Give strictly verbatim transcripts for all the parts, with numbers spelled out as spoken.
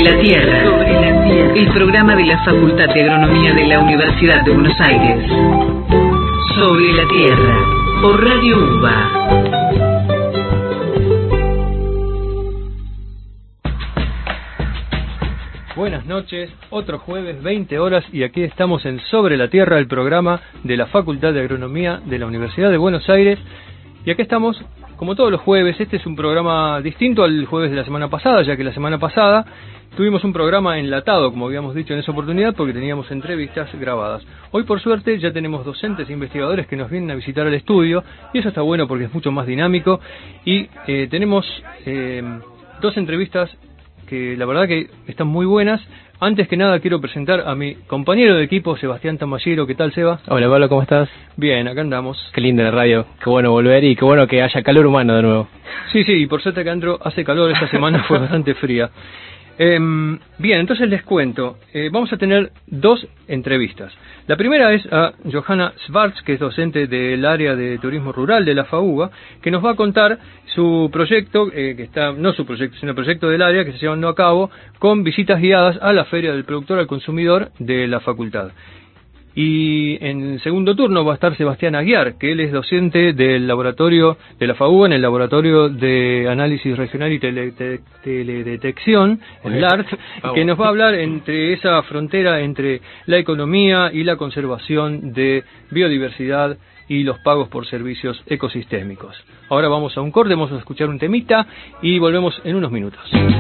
la Tierra. Sobre la Tierra. El programa de la Facultad de Agronomía de la Universidad de Buenos Aires. Sobre la Tierra. Por Radio UBA. Buenas noches, otro jueves, veinte horas, y aquí estamos en Sobre la Tierra, el programa de la Facultad de Agronomía de la Universidad de Buenos Aires. Y aquí estamos, como todos los jueves. Este es un programa distinto al jueves de la semana pasada, ya que la semana pasada tuvimos un programa enlatado, como habíamos dicho en esa oportunidad, porque teníamos entrevistas grabadas. Hoy, por suerte, ya tenemos docentes e investigadores que nos vienen a visitar al estudio, y eso está bueno porque es mucho más dinámico. Y eh, tenemos eh, dos entrevistas que la verdad que están muy buenas. Antes que nada quiero presentar a mi compañero de equipo, Sebastián Tamallero. ¿Qué tal, Seba? Hola, Pablo, ¿cómo estás? Bien, acá andamos. Qué lindo la radio, qué bueno volver y qué bueno que haya calor humano de nuevo. Sí, sí, y por suerte acá adentro hace calor. Esta semana fue bastante fría. Eh, bien, entonces les cuento. Eh, vamos a tener dos entrevistas. La primera es a Johanna Schwartz, que es docente del área de turismo rural de la FAUBA, que nos va a contar su proyecto, eh, que está, no su proyecto, sino el proyecto del área que se está llevando a cabo con visitas guiadas a la Feria del Productor al Consumidor de la facultad. Y en el segundo turno va a estar Sebastián Aguiar, que él es docente del laboratorio de la FAUBA, en el laboratorio de análisis regional y tele, te, teledetección, el L A R T, que nos va a hablar entre esa frontera entre la economía y la conservación de biodiversidad y los pagos por servicios ecosistémicos. Ahora vamos a un corte, vamos a escuchar un temita y volvemos en unos minutos.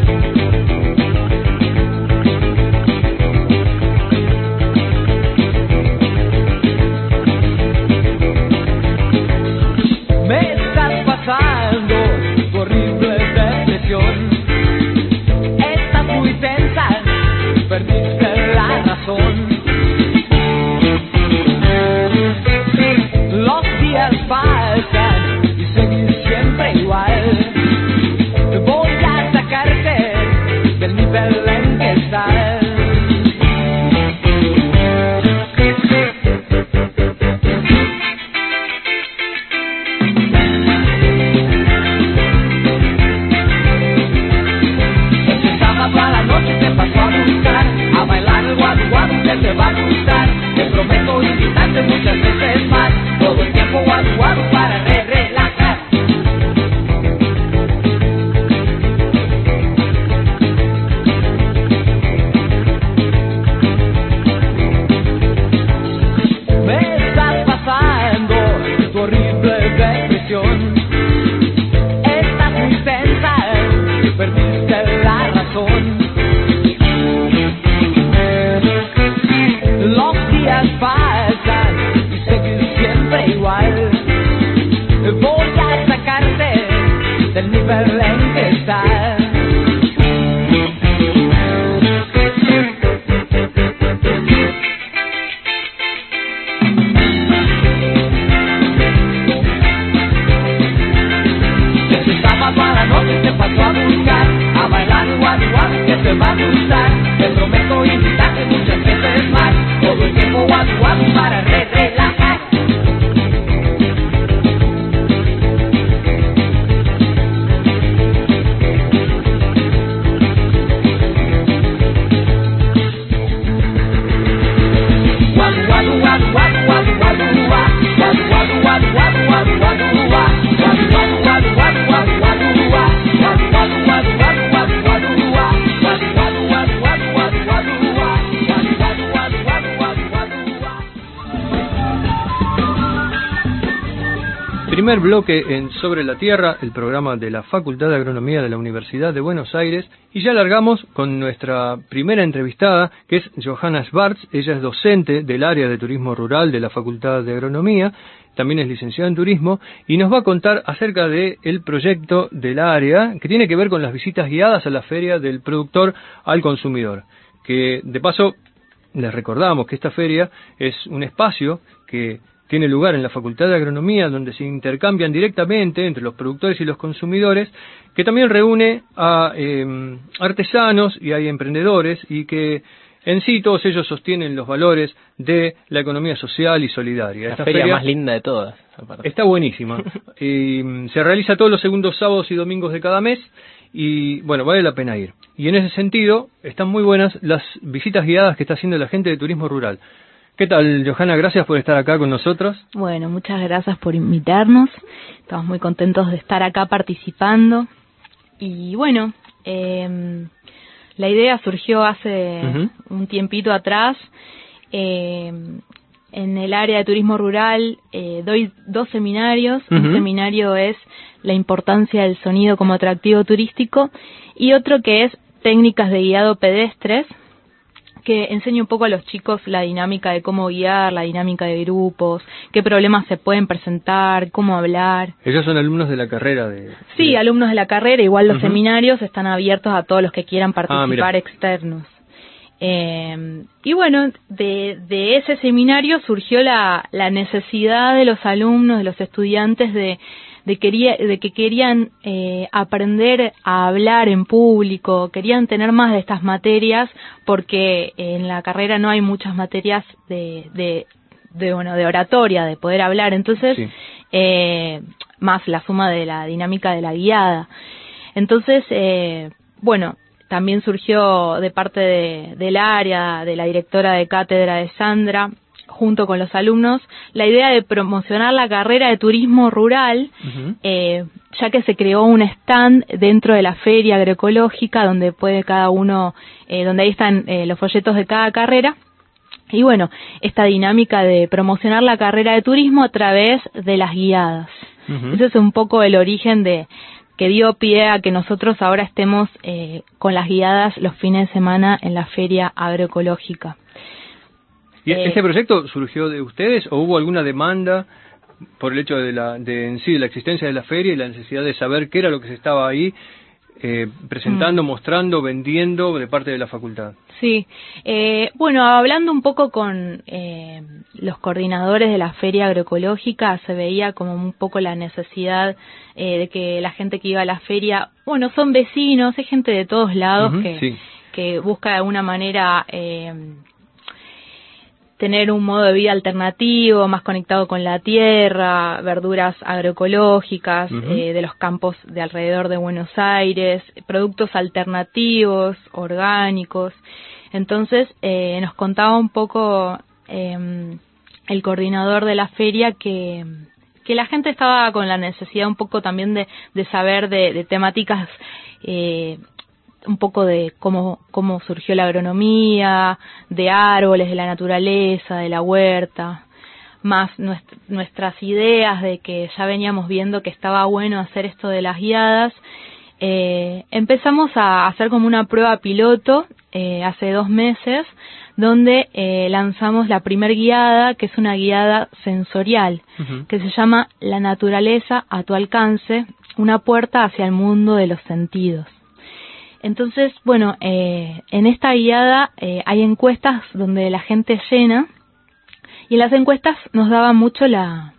Primer bloque en Sobre la Tierra, el programa de la Facultad de Agronomía de la Universidad de Buenos Aires, y ya largamos con nuestra primera entrevistada, que es Johanna Schwartz. Ella es docente del área de turismo rural de la Facultad de Agronomía, también es licenciada en turismo, y nos va a contar acerca del proyecto del área, que tiene que ver con las visitas guiadas a la Feria del Productor al Consumidor, que de paso les recordamos que esta feria es un espacio que tiene lugar en la Facultad de Agronomía, donde se intercambian directamente entre los productores y los consumidores, que también reúne a eh, artesanos y hay emprendedores, y que En sí, todos ellos sostienen los valores de la economía social y solidaria. La Esta feria, feria más linda de todas. Aparte. Está buenísima. Y mm, se realiza todos los segundos sábados y domingos de cada mes y, bueno, vale la pena ir. Y en ese sentido, están muy buenas las visitas guiadas que está haciendo la gente de Turismo Rural. ¿Qué tal, Johanna? Gracias por estar acá con nosotros. Bueno, muchas gracias por invitarnos. Estamos muy contentos de estar acá participando. Y bueno, eh, la idea surgió hace uh-huh. un tiempito atrás. Eh, en el área de turismo rural eh, doy dos seminarios. Uh-huh. Un seminario es la importancia del sonido como atractivo turístico y otro que es técnicas de guiado pedestres, que enseña un poco a los chicos la dinámica de cómo guiar, la dinámica de grupos, qué problemas se pueden presentar, cómo hablar. Ellos son alumnos de la carrera de... Sí, de... alumnos de la carrera, igual los uh-huh. seminarios están abiertos a todos los que quieran participar, ah, externos. Eh, y bueno, de, de ese seminario surgió la, la necesidad de los alumnos, de los estudiantes de... De, quería, de que querían eh, aprender a hablar en público, querían tener más de estas materias, porque en la carrera no hay muchas materias de, de, de, bueno, de oratoria, de poder hablar, entonces, sí. eh, más la suma de la dinámica de la guiada. Entonces, eh, bueno, también surgió de parte de, del área, de la directora de cátedra de Sandra, junto con los alumnos, la idea de promocionar la carrera de turismo rural, uh-huh. eh, ya que se creó un stand dentro de la feria agroecológica donde puede cada uno, eh, donde ahí están eh, los folletos de cada carrera. Y bueno, esta dinámica de promocionar la carrera de turismo a través de las guiadas. Uh-huh. Ese es un poco el origen de que dio pie a que nosotros ahora estemos eh, con las guiadas los fines de semana en la feria agroecológica. ¿Y este proyecto surgió de ustedes o hubo alguna demanda por el hecho de la de en sí de la existencia de la feria y la necesidad de saber qué era lo que se estaba ahí eh, presentando, mm. mostrando, vendiendo de parte de la facultad? Sí, eh, bueno, hablando un poco con eh, los coordinadores de la feria agroecológica, se veía como un poco la necesidad eh, de que la gente que iba a la feria, bueno, son vecinos, hay gente de todos lados uh-huh, que, sí. que busca de alguna manera... Eh, tener un modo de vida alternativo, más conectado con la tierra, verduras agroecológicas, uh-huh. eh, de los campos de alrededor de Buenos Aires, productos alternativos, orgánicos. Entonces, eh, nos contaba un poco eh, el coordinador de la feria que, que la gente estaba con la necesidad un poco también de, de saber de, de temáticas eh, un poco de cómo cómo surgió la agronomía, de árboles, de la naturaleza, de la huerta, más nuest- nuestras ideas de que ya veníamos viendo que estaba bueno hacer esto de las guiadas. Eh, empezamos a hacer como una prueba piloto eh, hace dos meses, donde eh, lanzamos la primer guiada, que es una guiada sensorial, uh-huh. que se llama La naturaleza a tu alcance, una puerta hacia el mundo de los sentidos. Entonces, bueno, eh, en esta guiada eh, hay encuestas donde la gente llena y en las encuestas nos daba mucho la,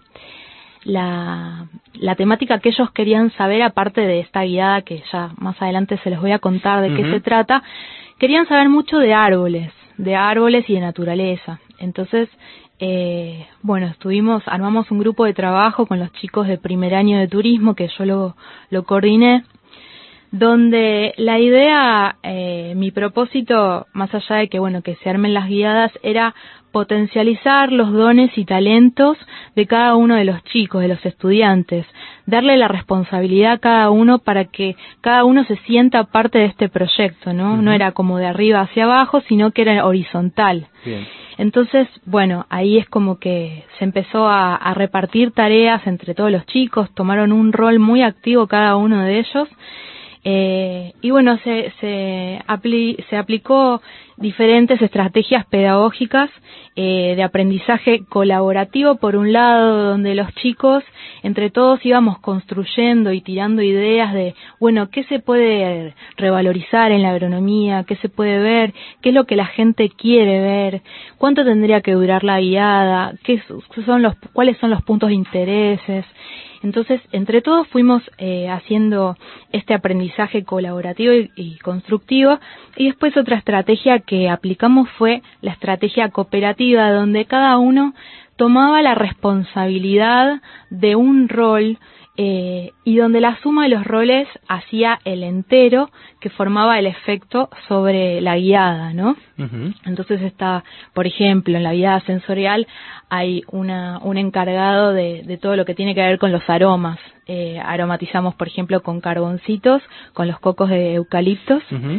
la, la temática que ellos querían saber, aparte de esta guiada que ya más adelante se les voy a contar de uh-huh. qué se trata. Querían saber mucho de árboles, de árboles y de naturaleza. Entonces, eh, bueno, estuvimos, armamos un grupo de trabajo con los chicos de primer año de turismo, que yo lo, lo coordiné, donde la idea, eh, mi propósito, más allá de que bueno que se armen las guiadas, era potencializar los dones y talentos de cada uno de los chicos, de los estudiantes, darle la responsabilidad a cada uno para que cada uno se sienta parte de este proyecto, ¿no? Uh-huh. No era como de arriba hacia abajo, sino que era horizontal. Bien. Entonces, bueno, ahí es como que se empezó a, a repartir tareas entre todos los chicos, tomaron un rol muy activo cada uno de ellos. Eh, y bueno, se, se, apli, se aplicó diferentes estrategias pedagógicas eh, de aprendizaje colaborativo, por un lado, donde los chicos entre todos íbamos construyendo y tirando ideas de, bueno, qué se puede revalorizar en la agronomía, qué se puede ver, qué es lo que la gente quiere ver, cuánto tendría que durar la guiada, qué son los, cuáles son los puntos de intereses. Entonces, entre todos fuimos eh, haciendo este aprendizaje colaborativo y, y constructivo, y después otra estrategia que aplicamos fue la estrategia cooperativa, donde cada uno tomaba la responsabilidad de un rol eh, y donde la suma de los roles hacía el entero que formaba el efecto sobre la guiada, ¿no? Uh-huh. Entonces está, por ejemplo, en la guiada sensorial hay una, un encargado de, de todo lo que tiene que ver con los aromas. Eh, aromatizamos, por ejemplo, con carboncitos, con los cocos de eucaliptos, uh-huh.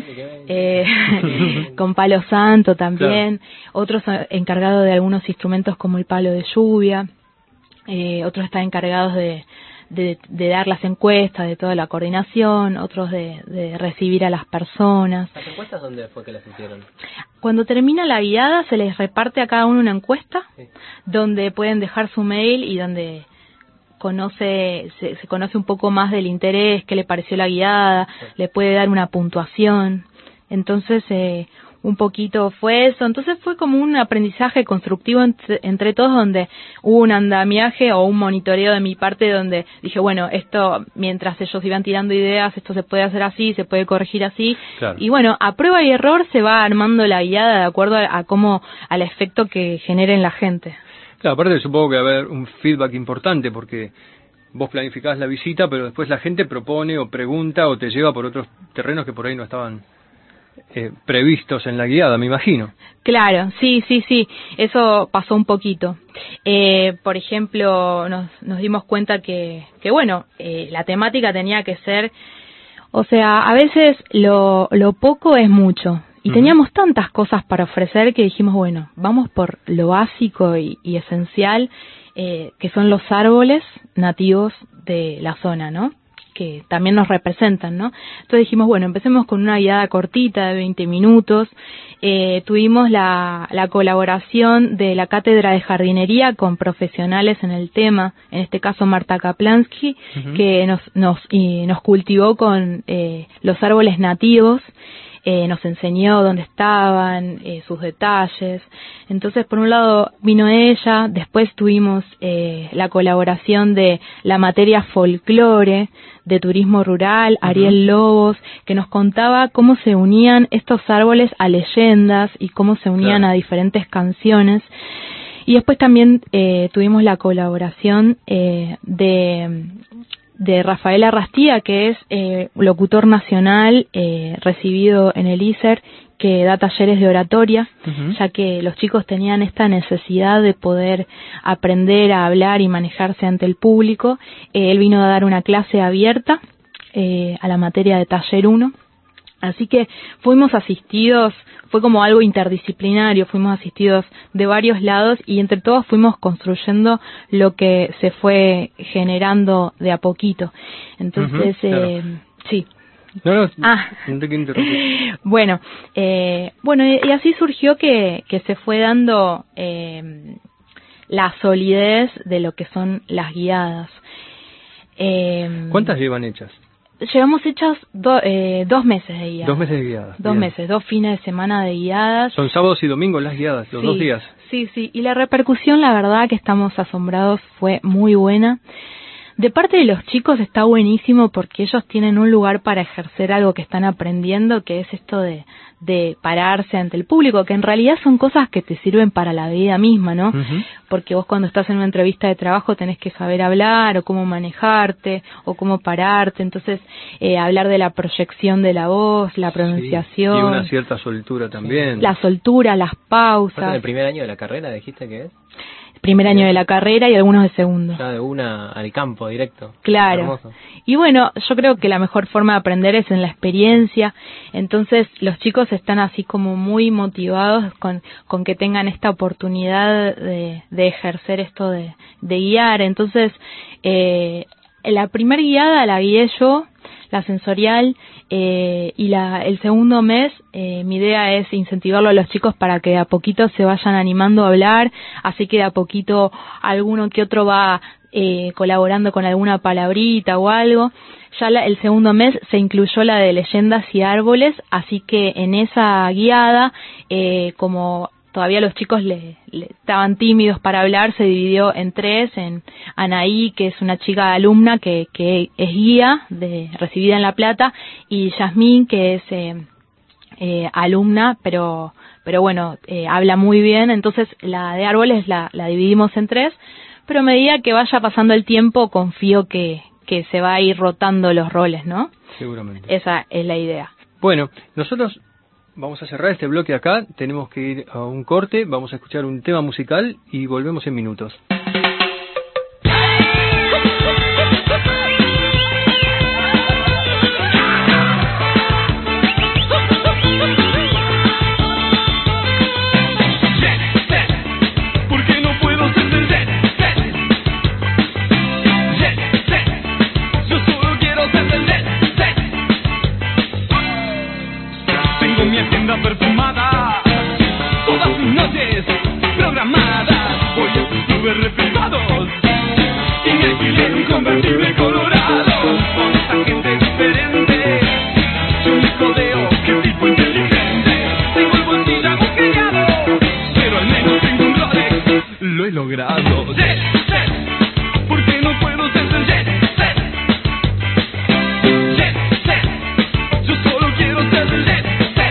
eh, con palo santo también, claro. Otros encargados de algunos instrumentos como el palo de lluvia, eh, otros están encargados de De, de dar las encuestas, de toda la coordinación, otros de, de recibir a las personas. ¿Las encuestas dónde fue que las hicieron? Cuando termina la guiada se les reparte a cada uno una encuesta, sí, donde pueden dejar su mail y donde conoce se, se conoce un poco más del interés, qué le pareció la guiada, sí, le puede dar una puntuación. Entonces eh, un poquito fue eso, entonces fue como un aprendizaje constructivo entre, entre todos, donde hubo un andamiaje o un monitoreo de mi parte donde dije, bueno, esto mientras ellos iban tirando ideas, esto se puede hacer así, se puede corregir así, claro. Y bueno, a prueba y error se va armando la guiada de acuerdo a, a cómo, al efecto que genere en la gente. Claro, aparte supongo que va a haber un feedback importante porque vos planificás la visita, pero después la gente propone o pregunta o te lleva por otros terrenos que por ahí no estaban Eh, previstos en la guiada, me imagino. Claro, sí, sí, sí, eso pasó un poquito. Eh, por ejemplo, nos, nos dimos cuenta que, que bueno, eh, la temática tenía que ser, o sea, a veces lo, lo poco es mucho. Y uh-huh. teníamos tantas cosas para ofrecer que dijimos, bueno, vamos por lo básico y, y esencial, eh, que son los árboles nativos de la zona, ¿no? Que también nos representan, ¿no? Entonces dijimos, bueno, empecemos con una guiada cortita de veinte minutos. Eh, tuvimos la, la colaboración de la Cátedra de Jardinería con profesionales en el tema, en este caso Marta Kaplansky, uh-huh. que nos, nos, y nos cultivó con eh, los árboles nativos. Eh, nos enseñó dónde estaban, eh, sus detalles. Entonces, por un lado vino ella, después tuvimos eh, la colaboración de la materia folclore, de turismo rural, Ariel Lobos, que nos contaba cómo se unían estos árboles a leyendas y cómo se unían claro. a diferentes canciones. Y después también eh, tuvimos la colaboración eh, de... de Rafael Arrastía, que es eh, locutor nacional eh, recibido en el I S E R, que da talleres de oratoria, uh-huh. ya que los chicos tenían esta necesidad de poder aprender a hablar y manejarse ante el público. Eh, él vino a dar una clase abierta eh, a la materia de taller uno, así que fuimos asistidos, fue como algo interdisciplinario, fuimos asistidos de varios lados y entre todos fuimos construyendo lo que se fue generando de a poquito. Entonces, uh-huh, claro. eh, sí. No, no, ah. no te quiero interrumpir. Bueno, eh, bueno, y, y así surgió que, que se fue dando eh, la solidez de lo que son las guiadas. Eh, ¿Cuántas llevan hechas? Llevamos hechas do, eh, dos meses de guiadas. Dos meses de guiadas. Dos bien. meses, dos fines de semana de guiadas. Son sábados y domingos las guiadas, los sí, dos días. Sí, sí, y la repercusión, la verdad que estamos asombrados, fue muy buena. De parte de los chicos está buenísimo porque ellos tienen un lugar para ejercer algo que están aprendiendo, que es esto de, de pararse ante el público, que en realidad son cosas que te sirven para la vida misma, ¿no? Uh-huh. Porque vos cuando estás en una entrevista de trabajo tenés que saber hablar, o cómo manejarte, o cómo pararte, entonces eh, hablar de la proyección de la voz, la pronunciación. Sí. Y una cierta soltura también. La soltura, las pausas. ¿En el primer año de la carrera dijiste que es? Primer año de la carrera y algunos de segundo. Ya de una al campo directo. Claro. Hermoso. Y bueno, yo creo que la mejor forma de aprender es en la experiencia. Entonces los chicos están así como muy motivados con, con que tengan esta oportunidad de, de ejercer esto de, de guiar. Entonces, eh, la primera guiada la guié yo, la sensorial, eh, y la, el segundo mes eh, mi idea es incentivarlo a los chicos para que de a poquito se vayan animando a hablar, así que de a poquito alguno que otro va eh, colaborando con alguna palabrita o algo. Ya la, el segundo mes se incluyó la de leyendas y árboles, así que en esa guiada, eh, como todavía los chicos le, le estaban tímidos para hablar, se dividió en tres, en Anaí, que es una chica alumna que, que es guía, de, recibida en La Plata, y Yasmín, que es eh, eh, alumna, pero pero bueno, eh, habla muy bien. Entonces la de árboles la, la dividimos en tres, pero a medida que vaya pasando el tiempo, confío que, que se va a ir rotando los roles, ¿no? Seguramente. Esa es la idea. Bueno, nosotros vamos a cerrar este bloque acá, tenemos que ir a un corte, vamos a escuchar un tema musical y volvemos en minutos. Perfumada, todas mis noches programadas, voy a sus clubes respetados y me alquilé un convertible colorado. Con esta gente diferente yo me codeo, qué tipo inteligente. Tengo el bolsillo agujereado, pero al menos tengo un Rolex, lo he logrado. Jet set, ¿por qué no puedo ser del jet set? Jet set, yo solo quiero ser del jet set.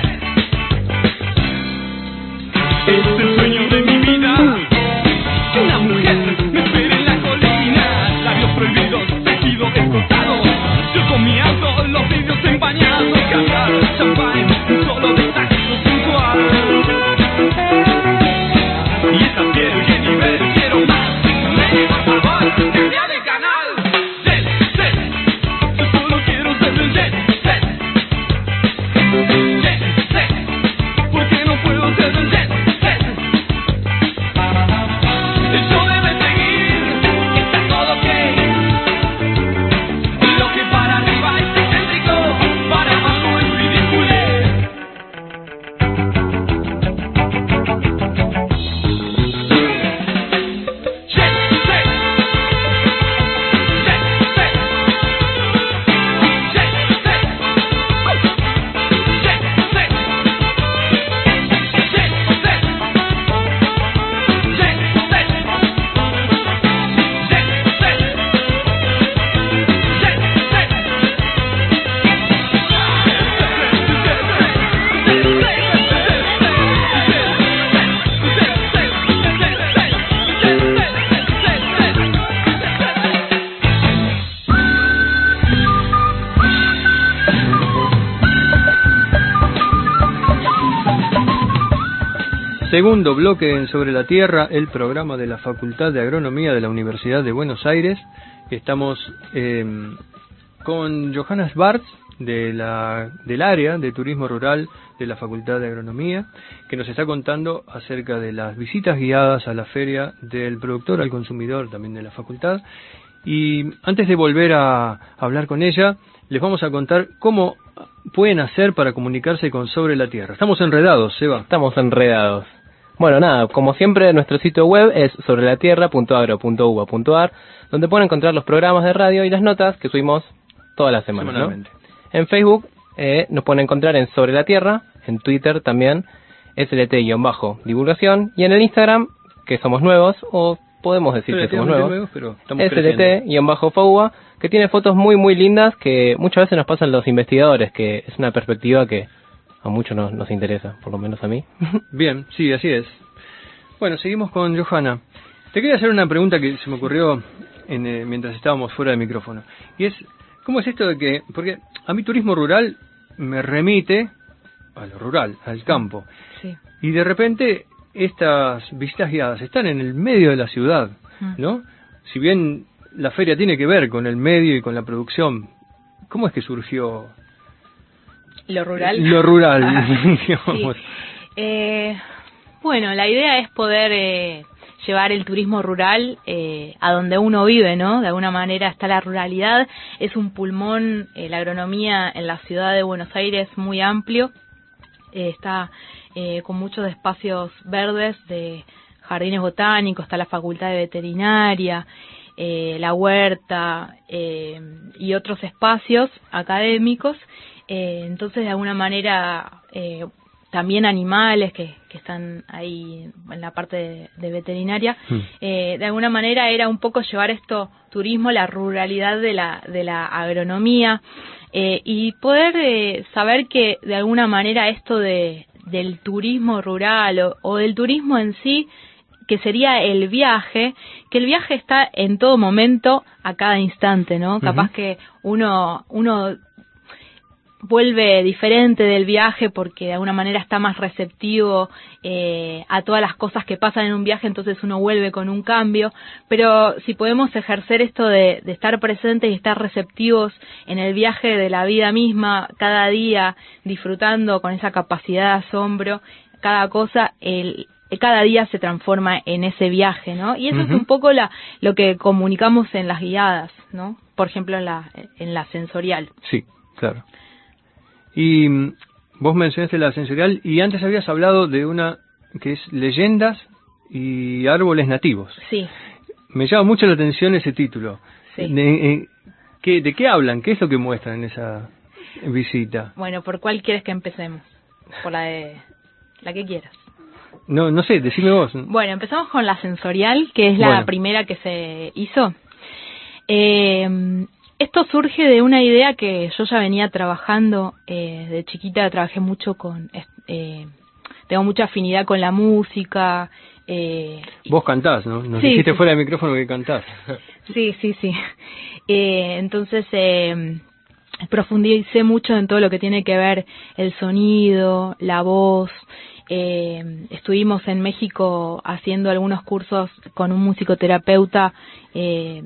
Es el sueño de mi vida, que una mujer me espere en la colina. Labios prohibidos, tejido escotado, yo con mi auto, los vidrios empañados. Cantar champán, un solo detalle sensual. Y esa piel, qué nivel, quiero más. Ven, por favor, cambia de canal. Jet set, yo solo quiero ser del jet set. Jet set, ¿por qué no puedo ser del jet set? Eso debe seguir, está todo ok. Lo que para arriba es excéntrico, para abajo es ridículo. Jet set, jet set, jet set, jet set, jet set, jet Segundo bloque en Sobre la Tierra, el programa de la Facultad de Agronomía de la Universidad de Buenos Aires. Estamos eh, con Johanna Schwartz, de la, del área de turismo rural de la Facultad de Agronomía, que nos está contando acerca de las visitas guiadas a la feria del productor al consumidor, también de la facultad. Y antes de volver a hablar con ella, les vamos a contar cómo pueden hacer para comunicarse con Sobre la Tierra. Estamos enredados, Seba. Estamos enredados. Bueno, nada, como siempre, nuestro sitio web es sobre la tierra punto agro punto u b a punto a r, donde pueden encontrar los programas de radio y las notas que subimos todas las semanas, ¿no? En Facebook eh, nos pueden encontrar en Sobre la Tierra, en Twitter también, S L T-divulgación, y en el Instagram, que somos nuevos, o podemos decir que somos nuevos, nuevos pero estamos S L T-F U A, que tiene fotos muy muy lindas que muchas veces nos pasan los investigadores, que es una perspectiva que a muchos nos, nos interesa, por lo menos a mí. Bien, sí, así es. Bueno, seguimos con Johanna. Te quería hacer una pregunta que se me ocurrió en, eh, mientras estábamos fuera del micrófono. Y es, ¿cómo es esto de que...? Porque a mí turismo rural me remite a lo rural, al campo. Sí. Y de repente estas visitas guiadas están en el medio de la ciudad, ¿no? Si bien la feria tiene que ver con el medio y con la producción, ¿cómo es que surgió...? Lo rural. Lo rural, ah, digamos. Sí. Eh, bueno, la idea es poder eh, llevar el turismo rural eh, a donde uno vive, ¿no? De alguna manera está la ruralidad, es un pulmón, eh, la agronomía en la ciudad de Buenos Aires muy amplio, eh, está eh, con muchos espacios verdes de jardines botánicos, está la facultad de veterinaria, eh, la huerta eh, y otros espacios académicos. Eh, entonces, de alguna manera, eh, también animales que, que están ahí en la parte de, de veterinaria. Mm. Eh, de alguna manera era un poco llevar esto, turismo, la ruralidad de la, de la agronomía, eh, y poder eh, saber que de alguna manera esto de, del turismo rural o, o del turismo en sí, que sería el viaje, que el viaje está en todo momento, a cada instante, ¿no? Uh-huh. Capaz que uno, uno vuelve diferente del viaje porque de alguna manera está más receptivo eh, a todas las cosas que pasan en un viaje, entonces uno vuelve con un cambio, pero si podemos ejercer esto de, de estar presentes y estar receptivos en el viaje de la vida misma, cada día disfrutando con esa capacidad de asombro, cada cosa, el cada día se transforma en ese viaje, ¿no? Y eso uh-huh. es un poco la, lo que comunicamos en las guiadas, ¿no? Por ejemplo, en la, en la sensorial. Sí, claro. Y vos mencionaste la sensorial y antes habías hablado de una que es Leyendas y Árboles Nativos. Sí. Me llama mucho la atención ese título. Sí. De, eh, ¿qué, ¿De qué hablan? ¿Qué es lo que muestran en esa visita? Bueno, ¿por cuál quieres que empecemos? Por la de... la que quieras. No, no sé, decime vos. Bueno, empezamos con la sensorial, que es la bueno. primera que se hizo. Eh, esto surge de una idea que yo ya venía trabajando. Eh, de chiquita trabajé mucho con... Eh, tengo mucha afinidad con la música. Eh, vos cantás, ¿no? Nos sí, dijiste sí. fuera del micrófono que cantás. Sí, sí, sí. Eh, entonces... Eh, profundicé mucho en todo lo que tiene que ver el sonido, la voz. Eh, estuvimos en México haciendo algunos cursos con un musicoterapeuta eh,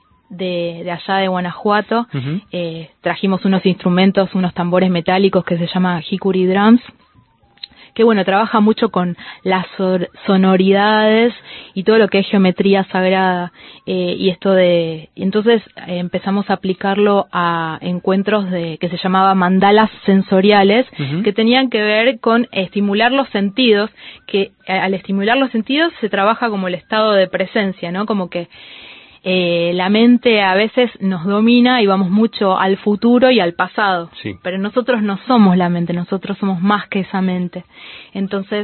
de, de allá de Guanajuato. Uh-huh. Eh, trajimos unos instrumentos, unos tambores metálicos que se llama Hikuri Drums, que bueno, trabaja mucho con las sonoridades y todo lo que es geometría sagrada, eh, y esto de, y entonces eh, empezamos a aplicarlo a encuentros de que se llamaba mandalas sensoriales, uh-huh. que tenían que ver con estimular los sentidos, que al estimular los sentidos se trabaja como el estado de presencia, ¿no? Como que Eh, la mente a veces nos domina y vamos mucho al futuro y al pasado, sí. pero nosotros no somos la mente, nosotros somos más que esa mente. Entonces,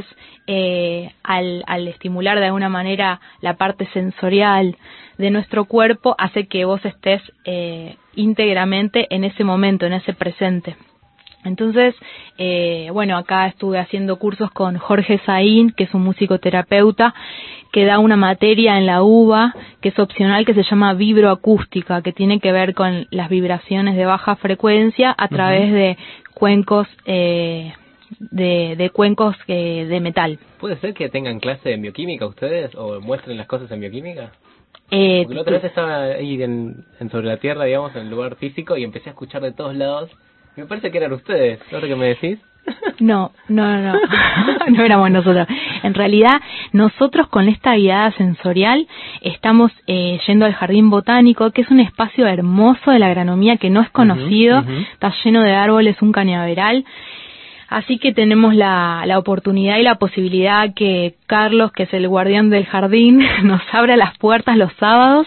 eh, al, al estimular de alguna manera la parte sensorial de nuestro cuerpo, hace que vos estés eh, íntegramente en ese momento, en ese presente. Entonces, eh, bueno, acá estuve haciendo cursos con Jorge Saín, que es un musicoterapeuta, que da una materia en la U B A, que es opcional, que se llama vibroacústica, que tiene que ver con las vibraciones de baja frecuencia a través uh-huh. de cuencos, eh, de, de cuencos eh, de metal. ¿Puede ser que tengan clase de bioquímica ustedes o muestren las cosas en bioquímica? Eh, Porque la otra vez estaba ahí en, en Sobre la Tierra, digamos, en el lugar físico, y empecé a escuchar de todos lados. Me parece que eran ustedes, ¿no? ¿Lo que me decís? No, no, no, no, no éramos nosotros. En realidad, nosotros con esta guiada sensorial estamos eh, yendo al Jardín Botánico, que es un espacio hermoso de la agronomía que no es conocido, uh-huh, uh-huh. Está lleno de árboles, un cañaveral. Así que tenemos la, la oportunidad y la posibilidad que Carlos, que es el guardián del jardín, nos abra las puertas los sábados.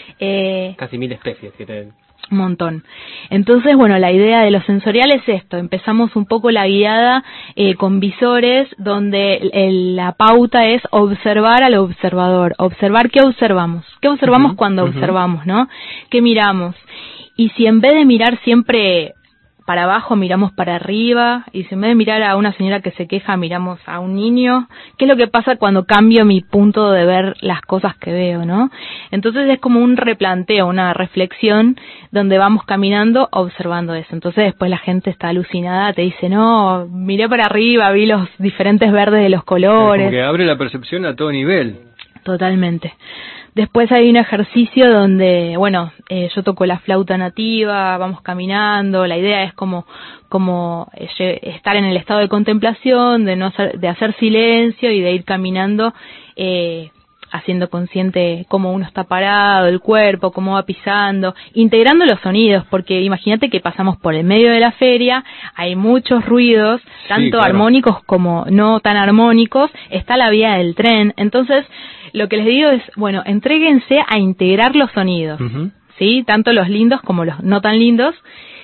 Eh, Casi mil especies que tienen. Un montón. Entonces, bueno, la idea de lo sensorial es esto. Empezamos un poco la guiada eh, con visores, donde el, la pauta es observar al observador. Observar qué observamos. ¿Qué observamos uh-huh, cuando uh-huh. observamos, no? ¿Qué miramos? Y si en vez de mirar siempre para abajo, miramos para arriba, y si en vez de mirar a una señora que se queja, miramos a un niño, ¿qué es lo que pasa cuando cambio mi punto de ver las cosas que veo, no? Entonces es como un replanteo, una reflexión, donde vamos caminando observando eso. Entonces después la gente está alucinada, te dice, no, miré para arriba, vi los diferentes verdes de los colores. Como que abre la percepción a todo nivel. Totalmente. Después hay un ejercicio donde, bueno, eh, yo toco la flauta nativa, vamos caminando, la idea es como como eh, estar en el estado de contemplación, de no hacer, de hacer silencio y de ir caminando, eh, haciendo consciente cómo uno está parado, el cuerpo, cómo va pisando, integrando los sonidos, porque imagínate que pasamos por el medio de la feria, hay muchos ruidos, tanto sí, claro. armónicos como no tan armónicos, está la vía del tren, entonces lo que les digo es, bueno, entréguense a integrar los sonidos, uh-huh. ¿sí? Tanto los lindos como los no tan lindos,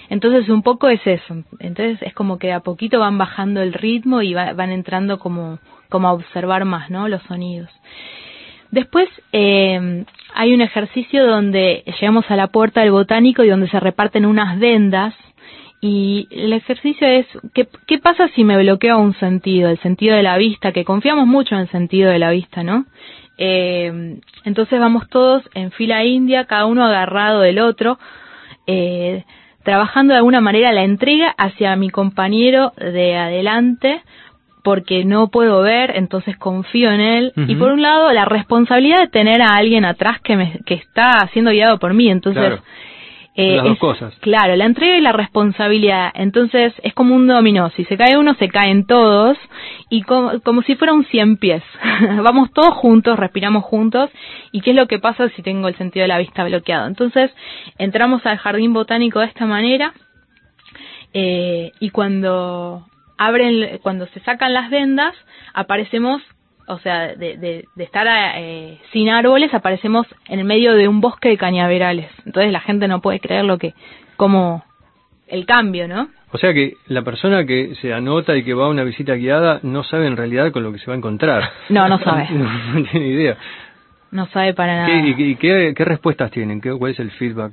Entonces un poco es eso. Entonces es como que a poquito van bajando el ritmo y va, van entrando como, como a observar más, ¿no? Los sonidos. Después eh, hay un ejercicio donde llegamos a la puerta del botánico y donde se reparten unas vendas. Y el ejercicio es, ¿qué, ¿qué pasa si me bloqueo un sentido? El sentido de la vista, que confiamos mucho en el sentido de la vista, ¿no? Eh, entonces vamos todos en fila india, cada uno agarrado del otro, eh, trabajando de alguna manera la entrega hacia mi compañero de adelante, porque no puedo ver, entonces confío en él. Uh-huh. Y por un lado, la responsabilidad de tener a alguien atrás que me que está siendo guiado por mí, entonces... Claro. Eh, Las dos es, cosas. Claro, la entrega y la responsabilidad. Entonces es como un dominó. Si se cae uno, se caen todos. Y como, como si fuera un cien pies. Vamos todos juntos, respiramos juntos. ¿Y qué es lo que pasa si tengo el sentido de la vista bloqueado? Entonces entramos al jardín botánico de esta manera. Eh, y cuando abren, cuando se sacan las vendas, aparecemos... O sea, de, de, de estar eh, sin árboles, aparecemos en el medio de un bosque de cañaverales. Entonces la gente no puede creer lo que, como el cambio, ¿no? O sea que la persona que se anota y que va a una visita guiada no sabe en realidad con lo que se va a encontrar. No, no sabe. no, no tiene idea. No sabe para nada. ¿Qué, y, y qué, qué respuestas tienen? ¿Qué, ¿Cuál es el feedback?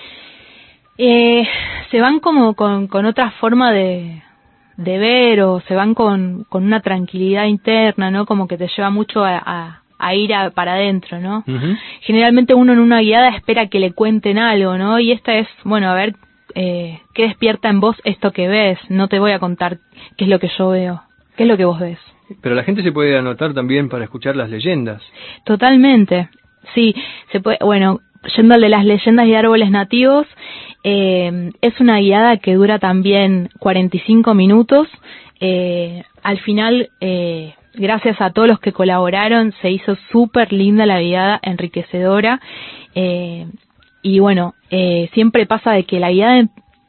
Eh, se van como con, con otra forma de... de ver, o se van con, con una tranquilidad interna, ¿no? Como que te lleva mucho a, a, a ir a, para adentro, ¿no? Uh-huh. Generalmente uno en una guiada espera que le cuenten algo, ¿no? Y esta es, bueno, a ver, eh, ¿qué despierta en vos esto que ves? No te voy a contar qué es lo que yo veo, qué es lo que vos ves. Pero la gente se puede anotar también para escuchar las leyendas. Totalmente, sí, se puede, bueno, yendo al de las leyendas y árboles nativos, eh, es una guiada que dura también cuarenta y cinco minutos. Eh, al final, eh, gracias a todos los que colaboraron, se hizo súper linda la guiada, enriquecedora. Eh, y bueno, eh, siempre pasa de que la guiada,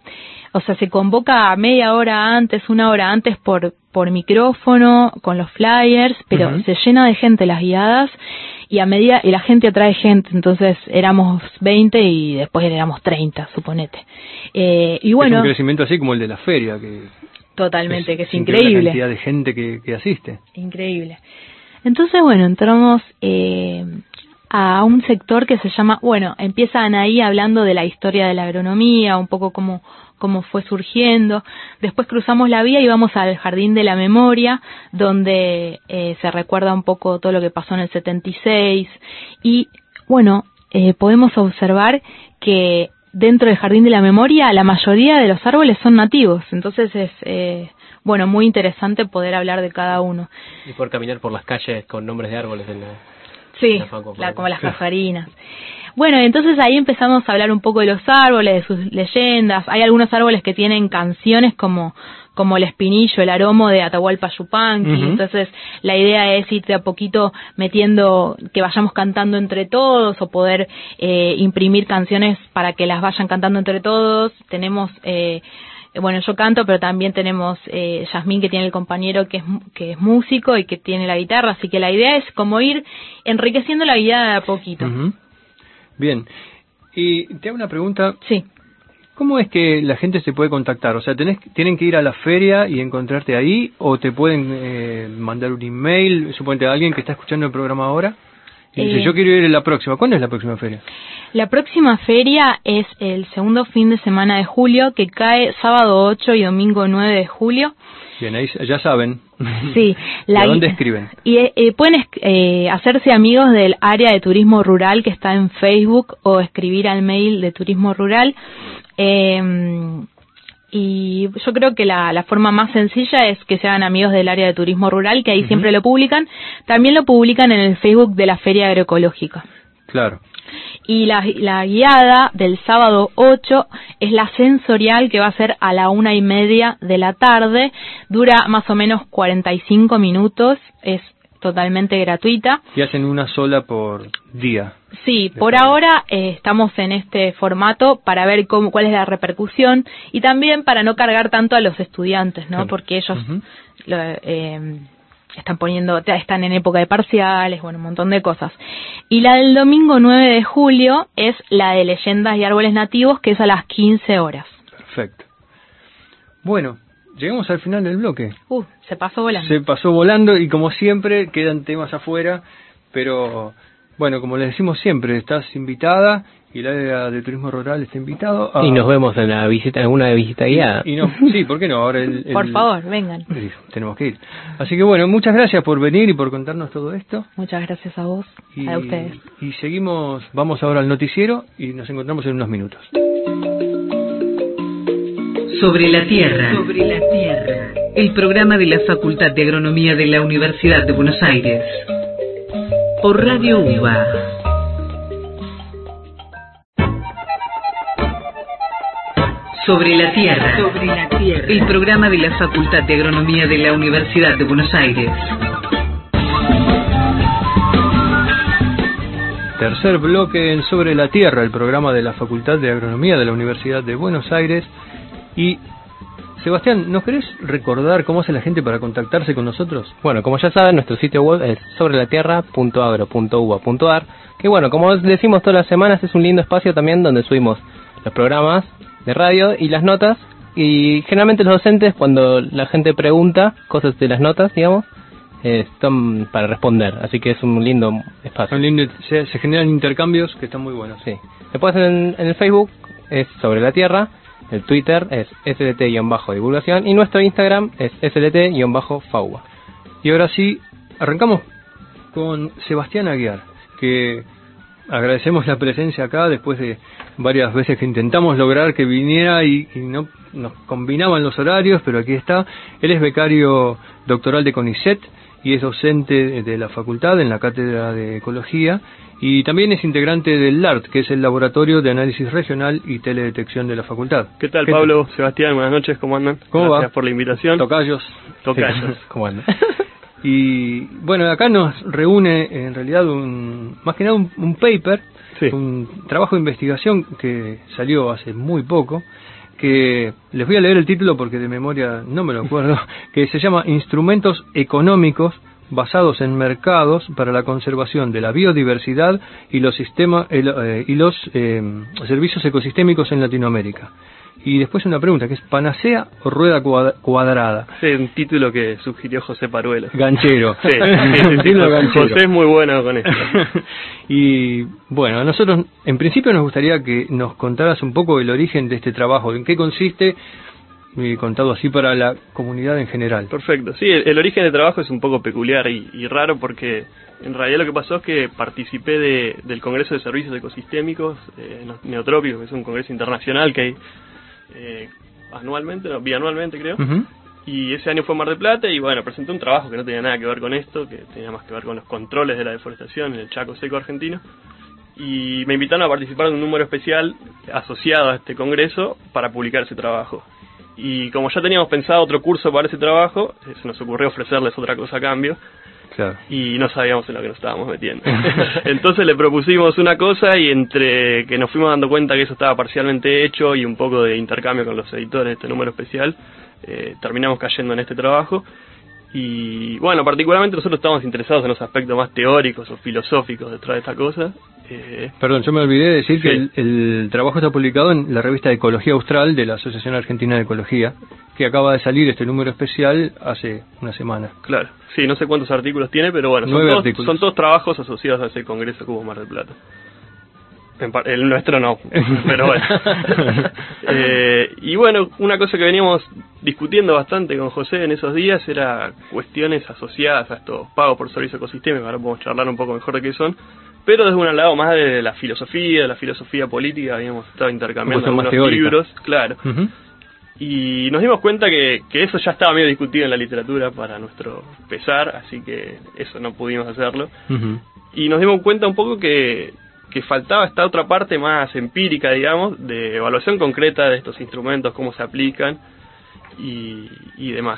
o sea, se convoca media hora antes, una hora antes por, por micrófono, con los flyers, pero uh-huh. se llena de gente las guiadas. Y a medida, y la gente atrae gente, entonces éramos veinte y después éramos treinta, suponete. Eh, y bueno. Es un crecimiento así como el de la feria, que. Totalmente, es, que es increíble. La cantidad de gente que, que asiste. Increíble. Entonces, bueno, entramos eh, a un sector que se llama, bueno, empiezan ahí hablando de la historia de la agronomía, un poco cómo, cómo fue surgiendo. Después cruzamos la vía y vamos al Jardín de la Memoria, donde eh, se recuerda un poco todo lo que pasó en el setenta y seis. Y, bueno, eh, podemos observar que dentro del Jardín de la Memoria la mayoría de los árboles son nativos. Entonces es, eh, bueno, muy interesante poder hablar de cada uno. Y poder caminar por las calles con nombres de árboles en la... Sí, la, como las cafarinas. Bueno, entonces ahí empezamos a hablar un poco de los árboles, de sus leyendas. Hay algunos árboles que tienen canciones como como el espinillo, el aromo de Atahualpa Yupanqui. Uh-huh. Entonces la idea es irte a poquito metiendo, que vayamos cantando entre todos, o poder eh, imprimir canciones para que las vayan cantando entre todos. Tenemos... Eh, Bueno, yo canto, pero también tenemos eh, Yasmín, que tiene el compañero que es que es músico y que tiene la guitarra, así que la idea es como ir enriqueciendo la guiada de a poquito. Uh-huh. Bien, y te hago una pregunta. Sí. ¿Cómo es que la gente se puede contactar? O sea, ¿tenés, ¿tienen que ir a la feria y encontrarte ahí? ¿O te pueden eh, mandar un email? Suponete a alguien que está escuchando el programa ahora y dice, eh, yo quiero ir a la próxima. ¿Cuándo es la próxima feria? La próxima feria es el segundo fin de semana de julio, que cae sábado ocho y domingo nueve de julio. Bien, ahí ya saben. Sí. La, ¿De dónde escriben? Y eh, pueden eh, hacerse amigos del área de turismo rural que está en Facebook, o escribir al mail de turismo rural. Eh, y yo creo que la, la forma más sencilla es que sean amigos del área de turismo rural, que ahí uh-huh. siempre lo publican. También lo publican en el Facebook de la Feria Agroecológica. Claro. Y la, la guiada del sábado ocho es la sensorial, que va a ser a la una y media de la tarde. Dura más o menos cuarenta y cinco minutos, es totalmente gratuita. Y hacen una sola por día. Sí, por ahora eh, estamos en este formato para ver cómo, cuál es la repercusión, y también para no cargar tanto a los estudiantes, ¿no? Claro. Porque ellos uh-huh. lo, eh, están poniendo, están en época de parciales, bueno, un montón de cosas. Y la del domingo nueve de julio es la de leyendas y árboles nativos, que es a las quince horas. Perfecto. Bueno, llegamos al final del bloque. Uh, se pasó volando. Se pasó volando y como siempre quedan temas afuera, pero bueno, como les decimos siempre, estás invitada y el área de turismo rural está invitado. A... Y nos vemos en la visita, en alguna visita guiada. Y, y no, sí, ¿por qué no? Ahora el, el... Por favor, vengan. Sí, tenemos que ir. Así que bueno, muchas gracias por venir y por contarnos todo esto. Muchas gracias a vos, y, a ustedes. Y seguimos, vamos ahora al noticiero y nos encontramos en unos minutos. Sobre la Tierra. Sobre la Tierra. El programa de la Facultad de Agronomía de la Universidad de Buenos Aires. Por Radio UBA. Sobre la Tierra. Sobre la Tierra. El programa de la Facultad de Agronomía de la Universidad de Buenos Aires. Tercer bloque en Sobre la Tierra, el programa de la Facultad de Agronomía de la Universidad de Buenos Aires. Y Sebastián, ¿nos querés recordar cómo hace la gente para contactarse con nosotros? Bueno, como ya saben, nuestro sitio web es sobre la tierra punto agro punto uba punto ar, que bueno, como decimos todas las semanas, es un lindo espacio también donde subimos los programas de radio y las notas, y generalmente los docentes, cuando la gente pregunta cosas de las notas, digamos, eh, están para responder, así que es un lindo espacio. Un lindo, se, se generan intercambios que están muy buenos. Sí. Después en, en el Facebook es Sobre la Tierra, el Twitter es S L T-divulgación y nuestro Instagram es S L T-faua. Y ahora sí, arrancamos con Sebastián Aguiar, que agradecemos la presencia acá después de varias veces que intentamos lograr que viniera y, y no nos combinaban los horarios, pero aquí está. Él es becario doctoral de CONICET y es docente de la facultad en la cátedra de Ecología, y también es integrante del LART, que es el Laboratorio de Análisis Regional y Teledetección de la facultad. ¿Qué tal, ¿Qué Pablo? tal? Sebastián, buenas noches, ¿cómo andan? ¿Cómo Gracias va? por la invitación. Tocayos. Tocayos. ¿Cómo andan? Y bueno, acá nos reúne en realidad un, más que nada un, un paper, sí. un trabajo de investigación que salió hace muy poco, que les voy a leer el título porque de memoria no me lo acuerdo, que se llama Instrumentos Económicos basados en mercados para la conservación de la biodiversidad y los sistemas eh, y los eh, servicios ecosistémicos en Latinoamérica. Y después una pregunta, que es ¿panacea o rueda cuadrada? Sí, un título que sugirió José Paruelo. Ganchero. Sí, sí, sí, sí. Ganchero. José es muy bueno con esto. Y bueno, a nosotros en principio nos gustaría que nos contaras un poco el origen de este trabajo, en qué consiste, y contado así para la comunidad en general. Perfecto, sí, el, el origen del trabajo es un poco peculiar y, y raro porque en realidad lo que pasó es que participé de, del Congreso de Servicios Ecosistémicos eh, Neotrópicos, que es un congreso internacional que hay eh, anualmente, no, bianualmente creo, Uh-huh. y ese año fue Mar del Plata y bueno, presenté un trabajo que no tenía nada que ver con esto, que tenía más que ver con los controles de la deforestación en el Chaco Seco argentino, y me invitaron a participar de un número especial asociado a este congreso para publicar ese trabajo. Y como ya teníamos pensado otro curso para ese trabajo, se nos ocurrió ofrecerles otra cosa a cambio. Claro. Y no sabíamos en lo que nos estábamos metiendo. Entonces le propusimos una cosa y entre que nos fuimos dando cuenta que eso estaba parcialmente hecho y un poco de intercambio con los editores de este número especial, eh, terminamos cayendo en este trabajo. Y bueno, particularmente nosotros estamos interesados en los aspectos más teóricos o filosóficos detrás de esta cosa. Eh, Perdón, yo me olvidé de decir sí. que el, el trabajo está publicado en la revista Ecología Austral de la Asociación Argentina de Ecología, que acaba de salir este número especial hace una semana. Claro, sí, no sé cuántos artículos tiene, pero bueno, son Nueve todos, artículos. son todos trabajos asociados a ese congreso que hubo en Mar del Plata. En par- el nuestro no, pero bueno. eh, y bueno, una cosa que veníamos discutiendo bastante con José en esos días era cuestiones asociadas a estos pagos por servicio ecosistémico. Ahora podemos charlar un poco mejor de qué son, pero desde un lado más de la filosofía, de la filosofía política, habíamos estado intercambiando Una cuestión más algunos teórica. libros, claro. Uh-huh. Y nos dimos cuenta que, que eso ya estaba medio discutido en la literatura para nuestro pesar, así que eso no pudimos hacerlo. Uh-huh. Y nos dimos cuenta un poco que, que faltaba esta otra parte más empírica, digamos, de evaluación concreta de estos instrumentos, cómo se aplican y, y demás.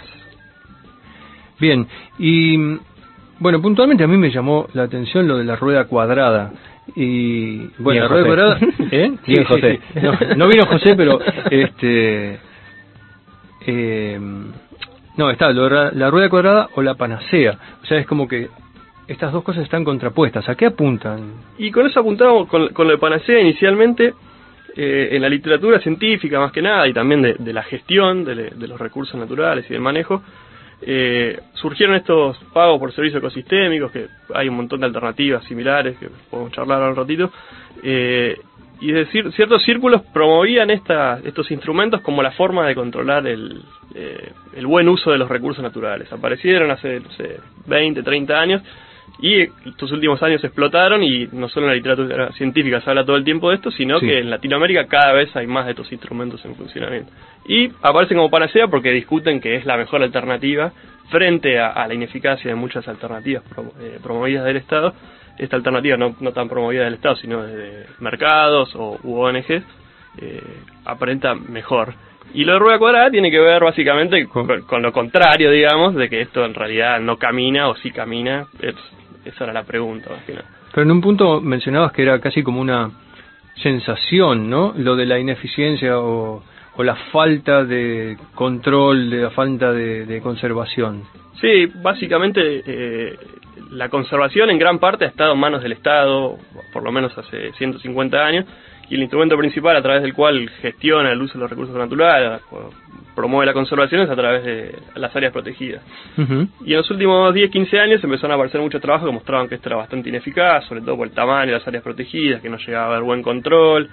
Bien, y bueno, puntualmente a mí me llamó la atención lo de la rueda cuadrada. Y bueno, Bien, la rueda José. cuadrada, ¿eh? Sí, Bien, sí, José. sí. No, no vino José, pero este eh, no, está lo de la, la rueda cuadrada o la panacea. O sea, es como que estas dos cosas están contrapuestas. ¿A qué apuntan? Y con eso apuntábamos, con, con lo de panacea inicialmente, eh, en la literatura científica más que nada, y también de, de la gestión de, de los recursos naturales y del manejo, eh, surgieron estos pagos por servicios ecosistémicos, que hay un montón de alternativas similares que podemos charlar ahora un ratito, eh, y es decir, ciertos círculos promovían esta, estos instrumentos como la forma de controlar el, eh, el buen uso de los recursos naturales. Aparecieron hace, no sé, veinte, treinta años, y estos últimos años explotaron, y no solo en la literatura científica se habla todo el tiempo de esto, sino sí. que en Latinoamérica cada vez hay más de estos instrumentos en funcionamiento. Y aparecen como panacea porque discuten que es la mejor alternativa frente a, a la ineficacia de muchas alternativas prom eh, promovidas del Estado. Esta alternativa no, no tan promovida del Estado, sino de mercados o u O N Ges, eh, aparenta mejor. Y lo de rueda cuadrada tiene que ver básicamente con, con lo contrario, digamos, de que esto en realidad no camina o sí camina. Es, esa era la pregunta, más que nada. Pero en un punto mencionabas que era casi como una sensación, ¿no? Lo de la ineficiencia o, o la falta de control, de la falta de, de conservación. Sí, básicamente eh, la conservación en gran parte ha estado en manos del Estado, por lo menos hace ciento cincuenta años, y el instrumento principal a través del cual gestiona el uso de los recursos naturales, promueve la conservación, es a través de las áreas protegidas. Uh-huh. Y en los últimos diez, quince años empezaron a aparecer muchos trabajos que mostraban que esto era bastante ineficaz, sobre todo por el tamaño de las áreas protegidas, que no llegaba a haber buen control.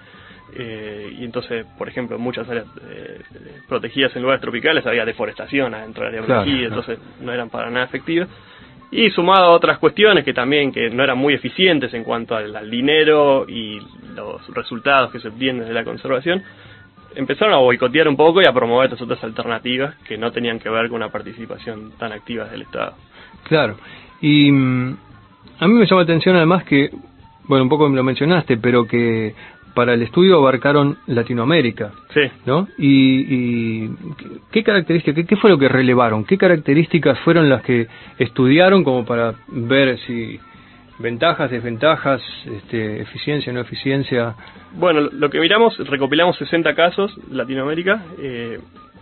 Eh, y entonces, por ejemplo, en muchas áreas eh, protegidas en lugares tropicales había deforestación adentro del área claro, protegida, claro. entonces no eran para nada efectivas. Y sumado a otras cuestiones que también que no eran muy eficientes en cuanto al, al dinero y los resultados que se obtienen de la conservación, empezaron a boicotear un poco y a promover estas otras alternativas que no tenían que ver con una participación tan activa del Estado. Claro, y mm, a mí me llama la atención además que, bueno, un poco me lo mencionaste, pero que para el estudio abarcaron Latinoamérica, sí, ¿no? Y, y ¿qué características, qué, qué fue lo que relevaron? ¿Qué características fueron las que estudiaron como para ver si ventajas, desventajas, este, eficiencia, no eficiencia? Bueno, lo que miramos, recopilamos sesenta casos de Latinoamérica eh,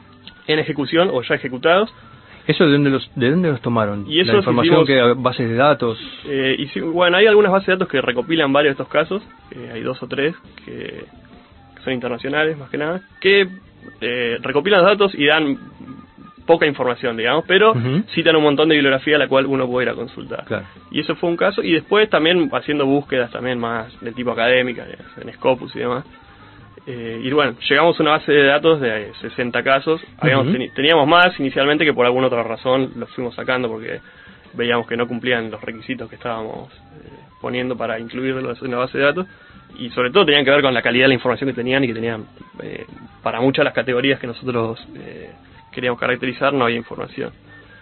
en ejecución o ya ejecutados. ¿Eso de dónde los, de dónde los tomaron? Y eso ¿La información hicimos, que bases de datos? Eh, y sí, bueno, hay algunas bases de datos que recopilan varios de estos casos, eh, hay dos o tres que, que son internacionales más que nada, que eh, recopilan los datos y dan poca información, digamos, pero uh-huh. citan un montón de bibliografía a la cual uno puede ir a consultar. Claro. Y eso fue un caso, y después también haciendo búsquedas también más de tipo académica, en Scopus y demás. Eh, y bueno, llegamos a una base de datos de sesenta casos. Habíamos uh-huh. teni- teníamos más inicialmente, que por alguna otra razón los fuimos sacando porque veíamos que no cumplían los requisitos que estábamos eh, poniendo para incluirlos en la base de datos, y sobre todo tenían que ver con la calidad de la información que tenían, y que tenían eh, para muchas de las categorías que nosotros eh, queríamos caracterizar no había información.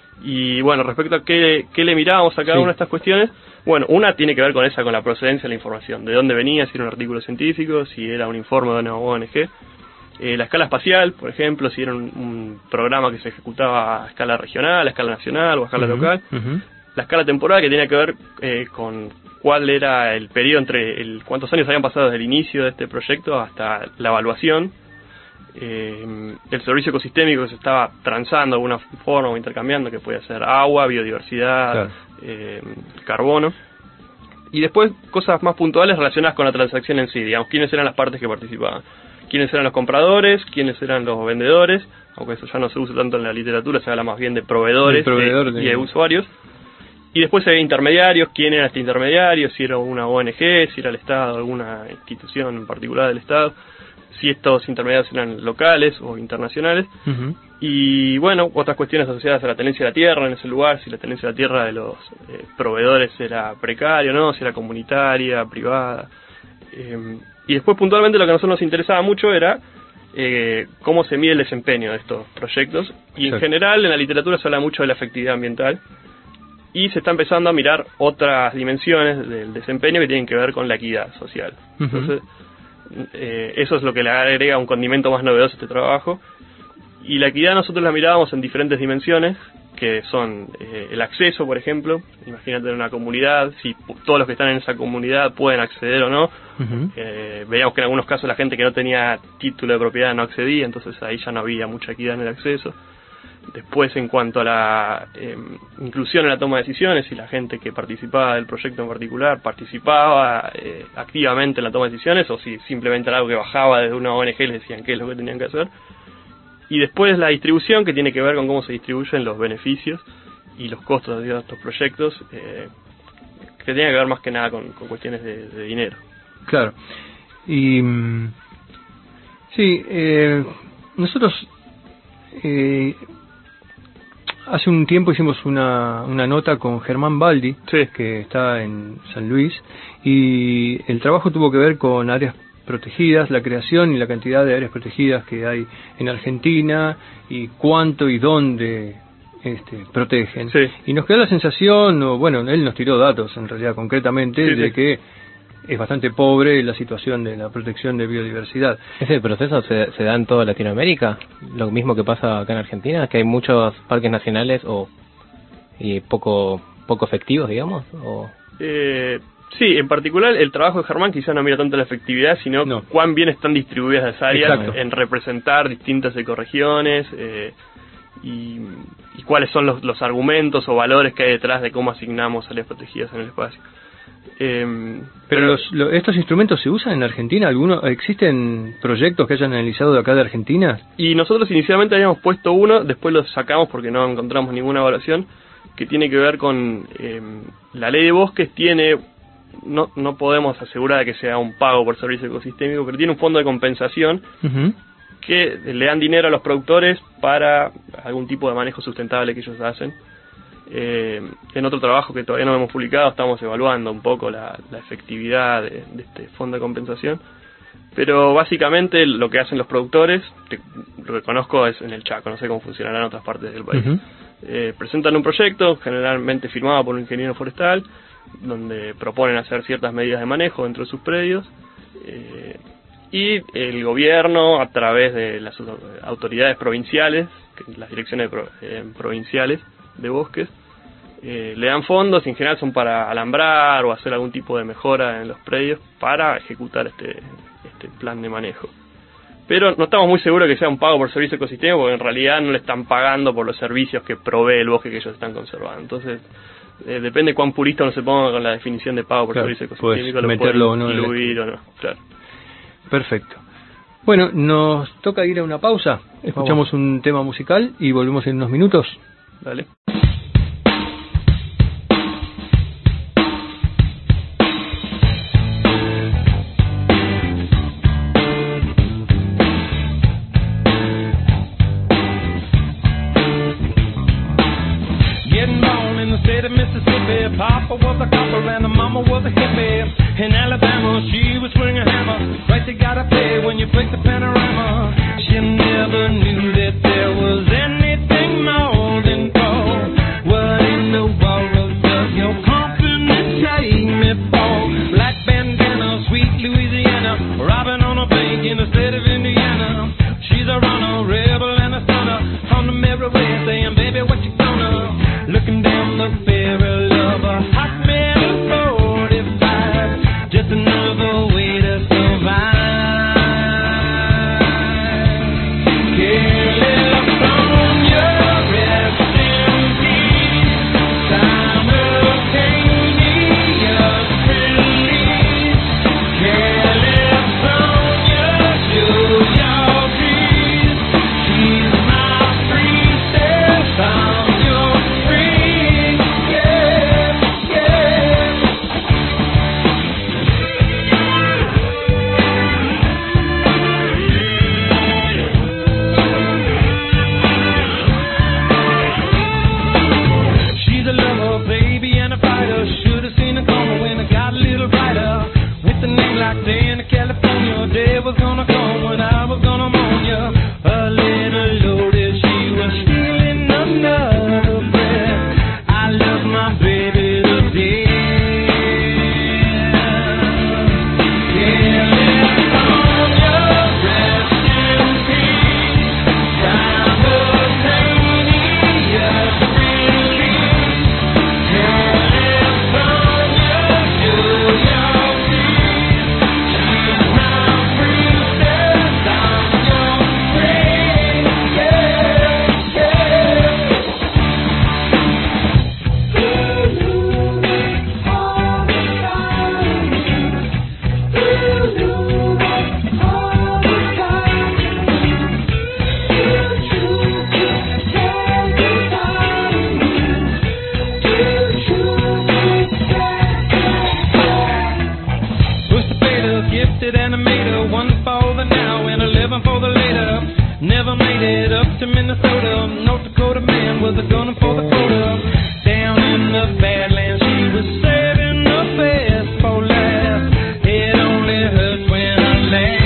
Y bueno, respecto a qué, qué le mirábamos a cada sí. una de estas cuestiones, bueno, una tiene que ver con esa, con la procedencia de la información, de dónde venía, si era un artículo científico, si era un informe de una O N G, eh, la escala espacial, por ejemplo, si era un, un programa que se ejecutaba a escala regional, a escala nacional o a escala uh-huh, local, uh-huh. la escala temporal, que tenía que ver eh, con cuál era el periodo entre el cuántos años habían pasado desde el inicio de este proyecto hasta la evaluación. Eh, el servicio ecosistémico que se estaba transando de alguna forma o intercambiando, que puede ser agua, biodiversidad, claro. eh, carbono, y después cosas más puntuales relacionadas con la transacción en sí, digamos, quiénes eran las partes que participaban, quiénes eran los compradores, quiénes eran los vendedores, aunque eso ya no se usa tanto en la literatura, se habla más bien de proveedores proveedor de, de... y de usuarios. Y después había intermediarios, quién era este intermediario, si era una O N G, si era el Estado, alguna institución en particular del Estado, si estos intermediarios eran locales o internacionales. Uh-huh. Y bueno, otras cuestiones asociadas a la tenencia de la tierra en ese lugar, si la tenencia de la tierra de los eh, proveedores era precaria o no, si era comunitaria, privada. Eh, y después puntualmente lo que a nosotros nos interesaba mucho era eh, cómo se mide el desempeño de estos proyectos. Y en sí. general en la literatura se habla mucho de la efectividad ambiental, y se está empezando a mirar otras dimensiones del desempeño que tienen que ver con la equidad social. Uh-huh. Entonces, eh, eso es lo que le agrega un condimento más novedoso a este trabajo. Y la equidad nosotros la mirábamos en diferentes dimensiones, que son eh, el acceso, por ejemplo. Imagínate en una comunidad, si todos los que están en esa comunidad pueden acceder o no. Uh-huh. Eh, veíamos que en algunos casos la gente que no tenía título de propiedad no accedía, entonces ahí ya no había mucha equidad en el acceso. Después, en cuanto a la eh, inclusión en la toma de decisiones, si la gente que participaba del proyecto en particular participaba eh, activamente en la toma de decisiones, o si simplemente era algo que bajaba desde una O N G y les decían qué es lo que tenían que hacer. Y después la distribución, que tiene que ver con cómo se distribuyen los beneficios y los costos de estos proyectos, eh, que tiene que ver más que nada con, con cuestiones de, de dinero. Claro. Y sí, eh, nosotros eh, hace un tiempo hicimos una, una nota con Germán Baldi, sí, que está en San Luis, y el trabajo tuvo que ver con áreas protegidas, la creación y la cantidad de áreas protegidas que hay en Argentina y cuánto y dónde este, protegen. Sí. Y nos quedó la sensación, o bueno, él nos tiró datos en realidad concretamente, sí, de sí. que es bastante pobre la situación de la protección de biodiversidad. ¿Ese proceso se, se da en toda Latinoamérica? Lo mismo que pasa acá en Argentina, que hay muchos parques nacionales o y poco poco efectivos, digamos, o eh... Sí, en particular el trabajo de Germán quizá no mira tanto la efectividad, sino no. cuán bien están distribuidas las áreas. Exacto. En representar distintas ecorregiones eh, y, y cuáles son los, los argumentos o valores que hay detrás de cómo asignamos áreas protegidas en el espacio. Eh, pero pero los, lo, ¿estos instrumentos se usan en Argentina? ¿Alguno, ¿Existen proyectos que hayan analizado de acá de Argentina? Y nosotros inicialmente habíamos puesto uno, después lo sacamos porque no encontramos ninguna evaluación, que tiene que ver con eh, la ley de bosques. Tiene... No, no podemos asegurar que sea un pago por servicio ecosistémico, pero tiene un fondo de compensación uh-huh. que le dan dinero a los productores para algún tipo de manejo sustentable que ellos hacen. Eh, en otro trabajo que todavía no hemos publicado estamos evaluando un poco la, la efectividad de, de este fondo de compensación, pero básicamente lo que hacen los productores, que lo que conozco es en el Chaco, no sé cómo funcionará en otras partes del país, uh-huh. eh, presentan un proyecto generalmente firmado por un ingeniero forestal, donde proponen hacer ciertas medidas de manejo dentro de sus predios, eh, y el gobierno, a través de las autoridades provinciales, las direcciones pro, eh, provinciales de bosques, eh, le dan fondos, y en general son para alambrar o hacer algún tipo de mejora en los predios para ejecutar este, este plan de manejo. Pero no estamos muy seguros de que sea un pago por servicio ecosistémico, porque en realidad no le están pagando por los servicios que provee el bosque que ellos están conservando. Entonces, Eh, depende cuán purista uno se ponga con la definición de pago por claro, servicio ecosistémico, lo meterlo o no incluir o no, claro. Perfecto. Bueno, nos toca ir a una pausa, escuchamos Vamos. un tema musical y volvemos en unos minutos. Dale. Papa was a copper and the mama was a hippie. In Alabama, she was swinging a hammer. Price you gotta pay when you break the panorama. She never knew that there was anything more than gold. What in the world does your company take me for? Black bandana, sweet Louisiana, robbing on a bank in the state of Indiana. She's a runner, rebel and a stunner. On the mirror way saying, baby, what you gonna? Looking down the barrel of a hot metal forty-five, just another way to survive. Yeah. headed up to Minnesota. North Dakota man was a gunner for the quota. Down in the Badlands, she was saving the best for last. It only hurts when I laugh.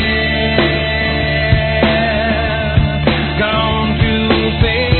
Gone too fast.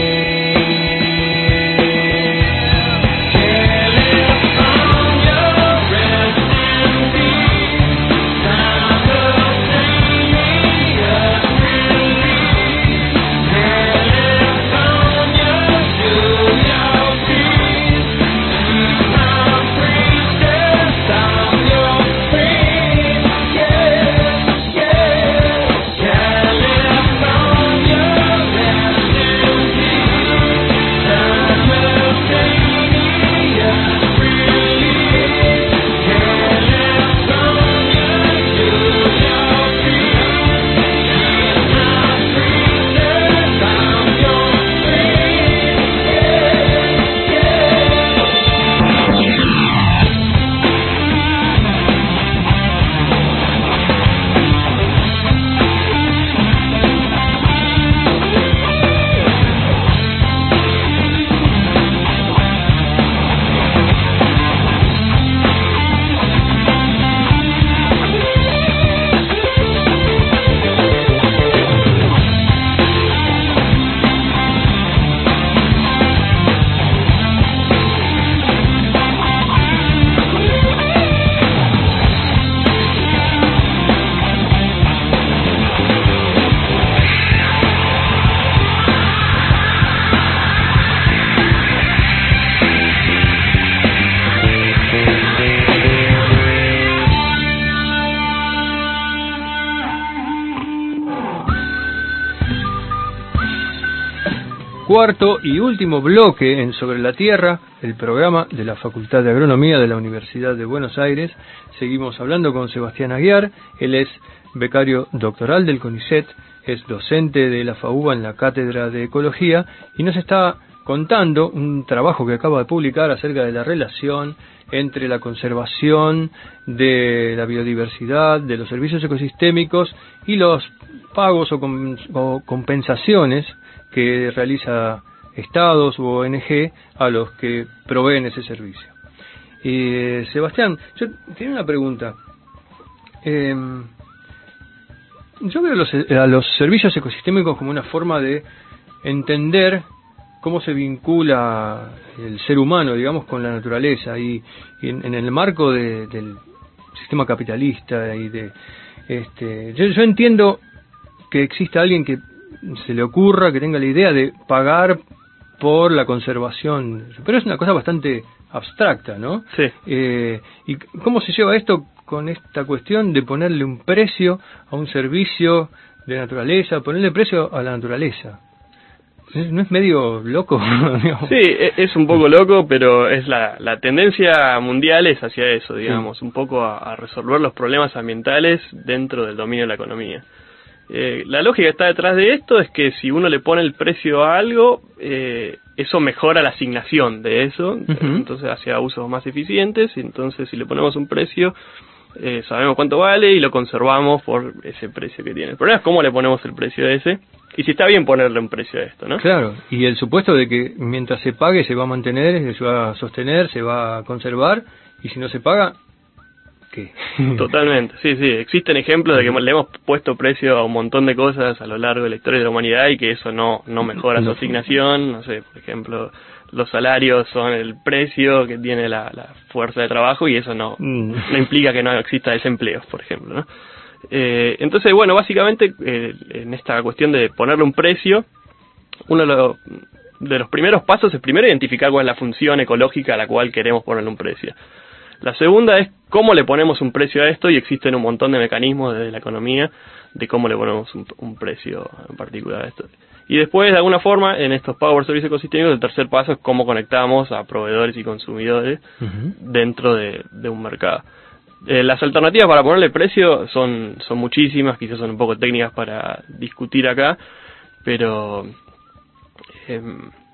Cuarto y último bloque en Sobre la Tierra, el programa de la Facultad de Agronomía de la Universidad de Buenos Aires. Seguimos hablando con Sebastián Aguiar. Él es becario doctoral del CONICET, es docente de la FAUBA en la Cátedra de Ecología y nos está contando un trabajo que acaba de publicar acerca de la relación entre la conservación de la biodiversidad, de los servicios ecosistémicos y los pagos o, com o compensaciones que realiza estados u O N G a los que proveen ese servicio. Eh, Sebastián, yo tengo una pregunta. Eh, yo veo los, a los servicios ecosistémicos como una forma de entender cómo se vincula el ser humano, digamos, con la naturaleza y, y en, en el marco de, del sistema capitalista y de este, yo, yo entiendo que exista alguien que se le ocurra, que tenga la idea de pagar por la conservación, pero es una cosa bastante abstracta, ¿no? Sí. Eh, ¿y cómo se lleva esto con esta cuestión de ponerle un precio a un servicio de naturaleza, ponerle precio a la naturaleza? ¿No es medio loco? Sí, es un poco loco, pero es la, la tendencia mundial es hacia eso, digamos, sí. Un poco a, a resolver los problemas ambientales dentro del dominio de la economía. Eh, la lógica que está detrás de esto es que si uno le pone el precio a algo, eh, eso mejora la asignación de eso, uh-huh. Entonces hacia usos más eficientes, y entonces si le ponemos un precio, eh, sabemos cuánto vale y lo conservamos por ese precio que tiene. El problema es cómo le ponemos el precio a ese, y si está bien ponerle un precio a esto, ¿no? Claro, y el supuesto de que mientras se pague se va a mantener, se va a sostener, se va a conservar, y si no se paga, ¿qué? Totalmente, sí, sí. Existen ejemplos de que le hemos puesto precio a un montón de cosas a lo largo de la historia de la humanidad y que eso no, no mejora su asignación. No sé, por ejemplo, los salarios son el precio que tiene la, la fuerza de trabajo y eso no, no implica que no exista desempleo, por ejemplo, ¿no? Eh, entonces, bueno, básicamente eh, en esta cuestión de ponerle un precio, uno de los, de los primeros pasos es primero identificar cuál es la función ecológica a la cual queremos ponerle un precio. La segunda es cómo le ponemos un precio a esto, y existen un montón de mecanismos desde la economía de cómo le ponemos un, un precio en particular a esto. Y después, de alguna forma, en estos Power Services ecosistémicos, el tercer paso es cómo conectamos a proveedores y consumidores uh-huh. dentro de, de un mercado. Eh, las alternativas para ponerle precio son, son muchísimas, quizás son un poco técnicas para discutir acá, pero... Eh,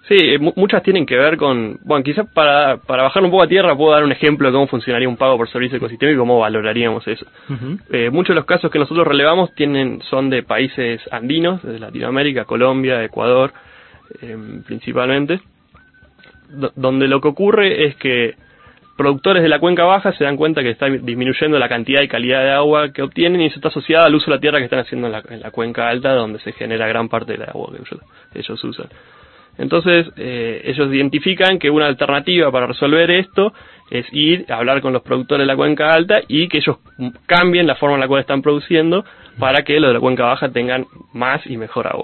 Sí, m- muchas tienen que ver con... Bueno, quizás para, para bajar un poco a tierra puedo dar un ejemplo de cómo funcionaría un pago por servicio ecosistémico y cómo valoraríamos eso. Uh-huh. Eh, muchos de los casos que nosotros relevamos tienen son de países andinos, de Latinoamérica, Colombia, Ecuador, eh, principalmente, do- donde lo que ocurre es que productores de la cuenca baja se dan cuenta que está disminuyendo la cantidad y calidad de agua que obtienen y eso está asociado al uso de la tierra que están haciendo en la, en la cuenca alta, donde se genera gran parte del agua que ellos, ellos usan. Entonces, eh, ellos identifican que una alternativa para resolver esto es ir a hablar con los productores de la cuenca alta y que ellos cambien la forma en la cual están produciendo para que los de la cuenca baja tengan más y mejor agua.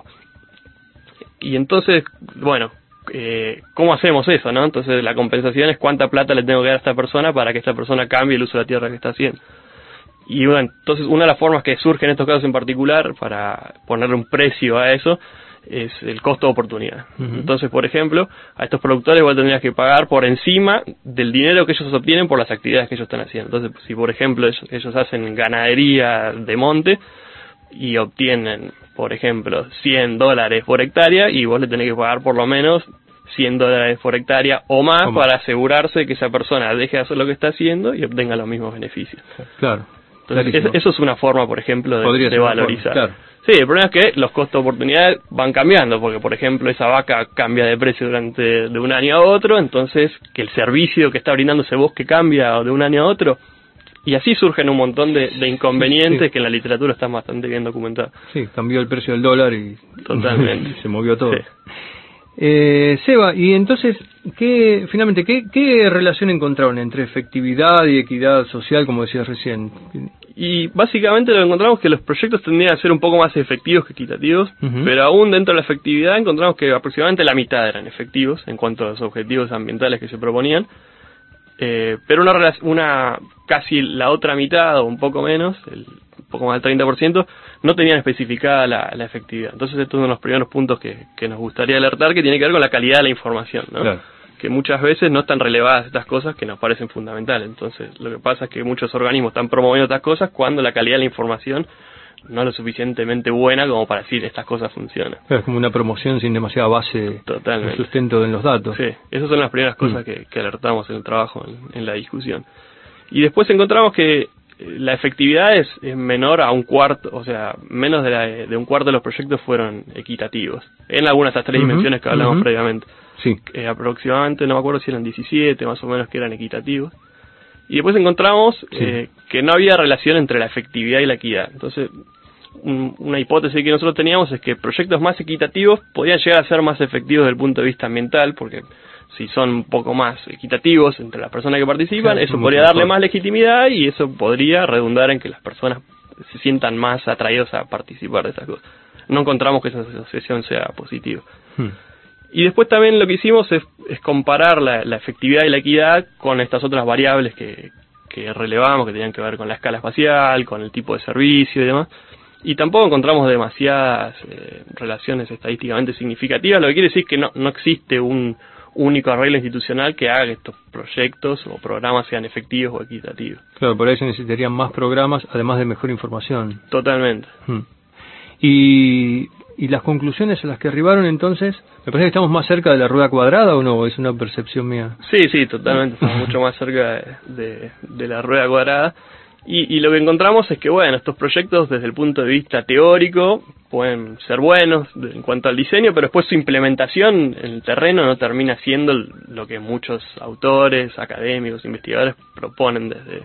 Y entonces, bueno, eh, ¿cómo hacemos eso, no? Entonces, la compensación es cuánta plata le tengo que dar a esta persona para que esta persona cambie el uso de la tierra que está haciendo. Y bueno, entonces, una de las formas que surge en estos casos en particular para ponerle un precio a eso es el costo de oportunidad. Uh-huh. Entonces, por ejemplo, a estos productores igual tendrías que pagar por encima del dinero que ellos obtienen por las actividades que ellos están haciendo. Entonces, si por ejemplo ellos, ellos hacen ganadería de monte y obtienen, por ejemplo, cien dólares por hectárea y vos le tenés que pagar por lo menos cien dólares por hectárea o más, o más para asegurarse que esa persona deje de hacer lo que está haciendo y obtenga los mismos beneficios. Claro. Entonces, eso, eso es una forma, por ejemplo, de, de valorizar. Forma, claro. Sí, el problema es que los costos de oportunidad van cambiando, porque por ejemplo esa vaca cambia de precio durante de un año a otro, entonces que el servicio que está brindando ese bosque cambia de un año a otro, y así surgen un montón de, de inconvenientes sí, sí. que en la literatura están bastante bien documentados. Sí, cambió el precio del dólar y totalmente se movió todo. Sí. Eh, Seba, y entonces, ¿qué, finalmente, ¿qué, qué relación encontraron entre efectividad y equidad social, como decías recién? Y básicamente lo encontramos que los proyectos tendrían a ser un poco más efectivos que equitativos, uh-huh. pero aún dentro de la efectividad encontramos que aproximadamente la mitad eran efectivos en cuanto a los objetivos ambientales que se proponían, eh, pero una, una casi la otra mitad o un poco menos, el, un poco más del treinta por ciento, no tenían especificada la, la efectividad. Entonces estos son uno de los primeros puntos que, que nos gustaría alertar, que tiene que ver con la calidad de la información, ¿no? Claro. Que muchas veces no están relevadas estas cosas que nos parecen fundamentales. Entonces, lo que pasa es que muchos organismos están promoviendo estas cosas cuando la calidad de la información no es lo suficientemente buena como para decir estas cosas funcionan. Es como una promoción sin demasiada base de sustento en los datos. Sí, esas son las primeras cosas mm. que, que alertamos en el trabajo, en, en la discusión. Y después encontramos que la efectividad es, es menor a un cuarto, o sea, menos de, la, de un cuarto de los proyectos fueron equitativos, en algunas de estas tres uh-huh, dimensiones que hablamos uh-huh. previamente. Sí. Eh, aproximadamente, no me acuerdo si eran diecisiete más o menos que eran equitativos. Y después encontramos sí. eh, que no había relación entre la efectividad y la equidad. Entonces, un, una hipótesis que nosotros teníamos es que proyectos más equitativos podían llegar a ser más efectivos desde el punto de vista ambiental, porque si son un poco más equitativos entre las personas que participan, sí, eso podría darle mejor. más legitimidad y eso podría redundar en que las personas se sientan más atraídos a participar de estas cosas. No encontramos que esa asociación sea positiva. Hmm. Y después también lo que hicimos es, es comparar la, la efectividad y la equidad con estas otras variables que, que relevamos, que tenían que ver con la escala espacial, con el tipo de servicio y demás. Y tampoco encontramos demasiadas eh, relaciones estadísticamente significativas, lo que quiere decir que no, no existe un único arreglo institucional que haga que estos proyectos o programas sean efectivos o equitativos. Claro, por ahí se necesitarían más programas, además de mejor información. Totalmente. Hmm. Y... ¿Y las conclusiones a las que arribaron entonces? Me parece que estamos más cerca de la rueda cuadrada, ¿o no? ¿Es una percepción mía? Sí, sí, totalmente. Estamos mucho más cerca de, de, de la rueda cuadrada. Y, y lo que encontramos es que, bueno, estos proyectos desde el punto de vista teórico pueden ser buenos en cuanto al diseño, pero después su implementación en el terreno no termina siendo lo que muchos autores, académicos, investigadores proponen desde...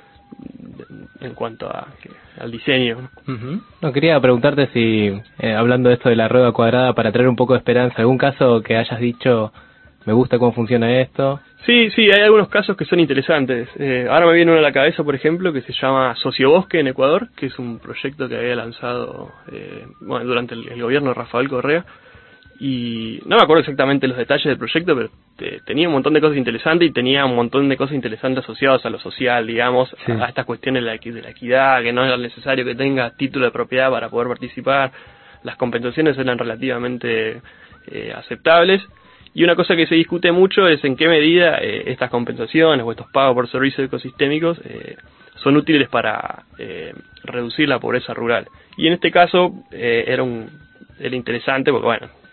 en cuanto a al diseño. Uh-huh. No, quería preguntarte si, eh, hablando de esto de la rueda cuadrada, para traer un poco de esperanza, algún caso que hayas dicho, me gusta cómo funciona esto. Sí, sí, hay algunos casos que son interesantes. Eh, ahora me viene uno a la cabeza, por ejemplo, que se llama Sociobosque en Ecuador, que es un proyecto que había lanzado eh, bueno, durante el, el gobierno de Rafael Correa. Y no me acuerdo exactamente los detalles del proyecto, pero te, tenía un montón de cosas interesantes y tenía un montón de cosas interesantes asociadas a lo social, digamos, sí. a, a estas cuestiones de la, de la equidad, que no era necesario que tenga título de propiedad para poder participar, las compensaciones eran relativamente eh, aceptables, y una cosa que se discute mucho es en qué medida eh, estas compensaciones o estos pagos por servicios ecosistémicos eh, son útiles para eh, reducir la pobreza rural. Y en este caso eh, era un era interesante porque, bueno,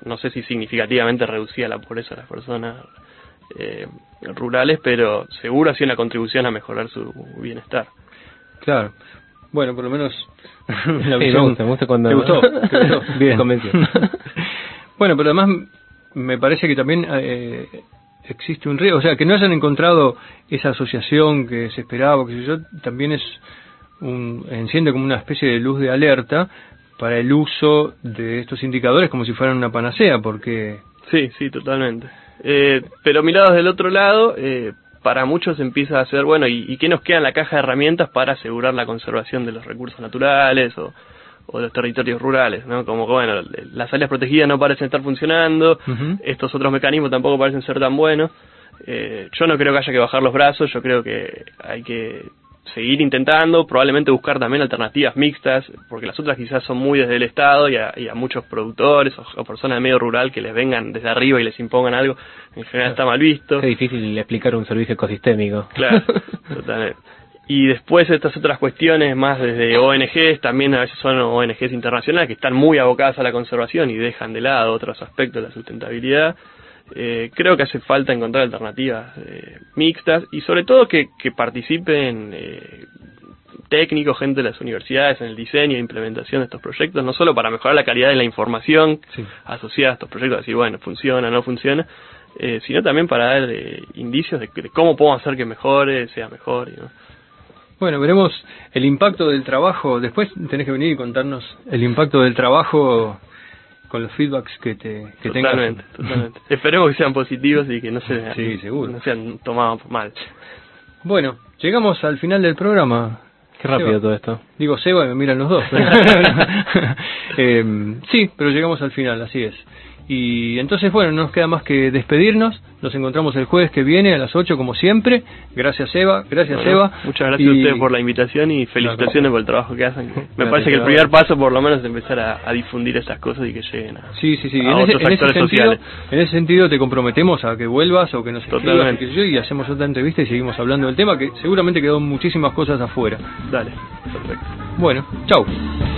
no sé si significativamente reducía la pobreza de las personas eh, rurales, pero seguro hacía una contribución a mejorar su bienestar. Claro. Bueno, por lo menos la sí, visión... me gusta, me gusta cuando... ¿Te gustó? ¿Te gustó? Bien. Convenció. Bueno, pero además me parece que también eh, existe un riesgo, o sea, que no hayan encontrado esa asociación que se esperaba, que yo, también es un, enciende como una especie de luz de alerta para el uso de estos indicadores como si fueran una panacea, porque... Sí, sí, totalmente. Eh, pero mirados del otro lado, eh, para muchos empieza a ser, bueno, ¿y, ¿y qué nos queda en la caja de herramientas para asegurar la conservación de los recursos naturales o, o de los territorios rurales, ¿no? Como que, bueno, las áreas protegidas no parecen estar funcionando, uh-huh. estos otros mecanismos tampoco parecen ser tan buenos. Eh, yo no creo que haya que bajar los brazos, yo creo que hay que seguir intentando, probablemente buscar también alternativas mixtas, porque las otras quizás son muy desde el Estado y a, y a muchos productores o, o personas de medio rural que les vengan desde arriba y les impongan algo, en general está mal visto. Es difícil explicar un servicio ecosistémico. Claro, totalmente. Y después estas otras cuestiones más desde O N Ges, también a veces son O N Ges internacionales que están muy abocadas a la conservación y dejan de lado otros aspectos de la sustentabilidad. Eh, creo que hace falta encontrar alternativas eh, mixtas y sobre todo que, que participen eh, técnicos, gente de las universidades en el diseño e implementación de estos proyectos, no solo para mejorar la calidad de la información sí. asociada a estos proyectos, así bueno, funciona, no funciona, eh, sino también para dar eh, indicios de, de cómo podemos hacer que mejore, sea mejor. ¿no? Bueno, veremos el impacto del trabajo, después tenés que venir y contarnos el impacto del trabajo con los feedbacks que te que totalmente, tengas. Totalmente. Esperemos que sean positivos y que no, se, sí, seguro. no sean tomados mal. Bueno, llegamos al final del programa. Qué rápido Seba. Todo esto. Digo Seba y me miran los dos. eh, sí, pero llegamos al final, así es. Y entonces, bueno, no nos queda más que despedirnos. Nos encontramos el jueves que viene a las ocho, como siempre. Gracias, Seba. Gracias, bueno, Seba. Muchas gracias y... a ustedes por la invitación y felicitaciones no, por el trabajo que hacen. Me gracias, parece que el primer paso, por lo menos, es empezar a, a difundir estas cosas y que lleguen a, sí, sí, sí. a en otros ese, en actores ese sentido, sociales. En ese sentido, te comprometemos a que vuelvas o que nos escribas y, yo, y hacemos otra entrevista y seguimos hablando del tema, que seguramente quedó muchísimas cosas afuera. Dale, perfecto. Bueno, chau.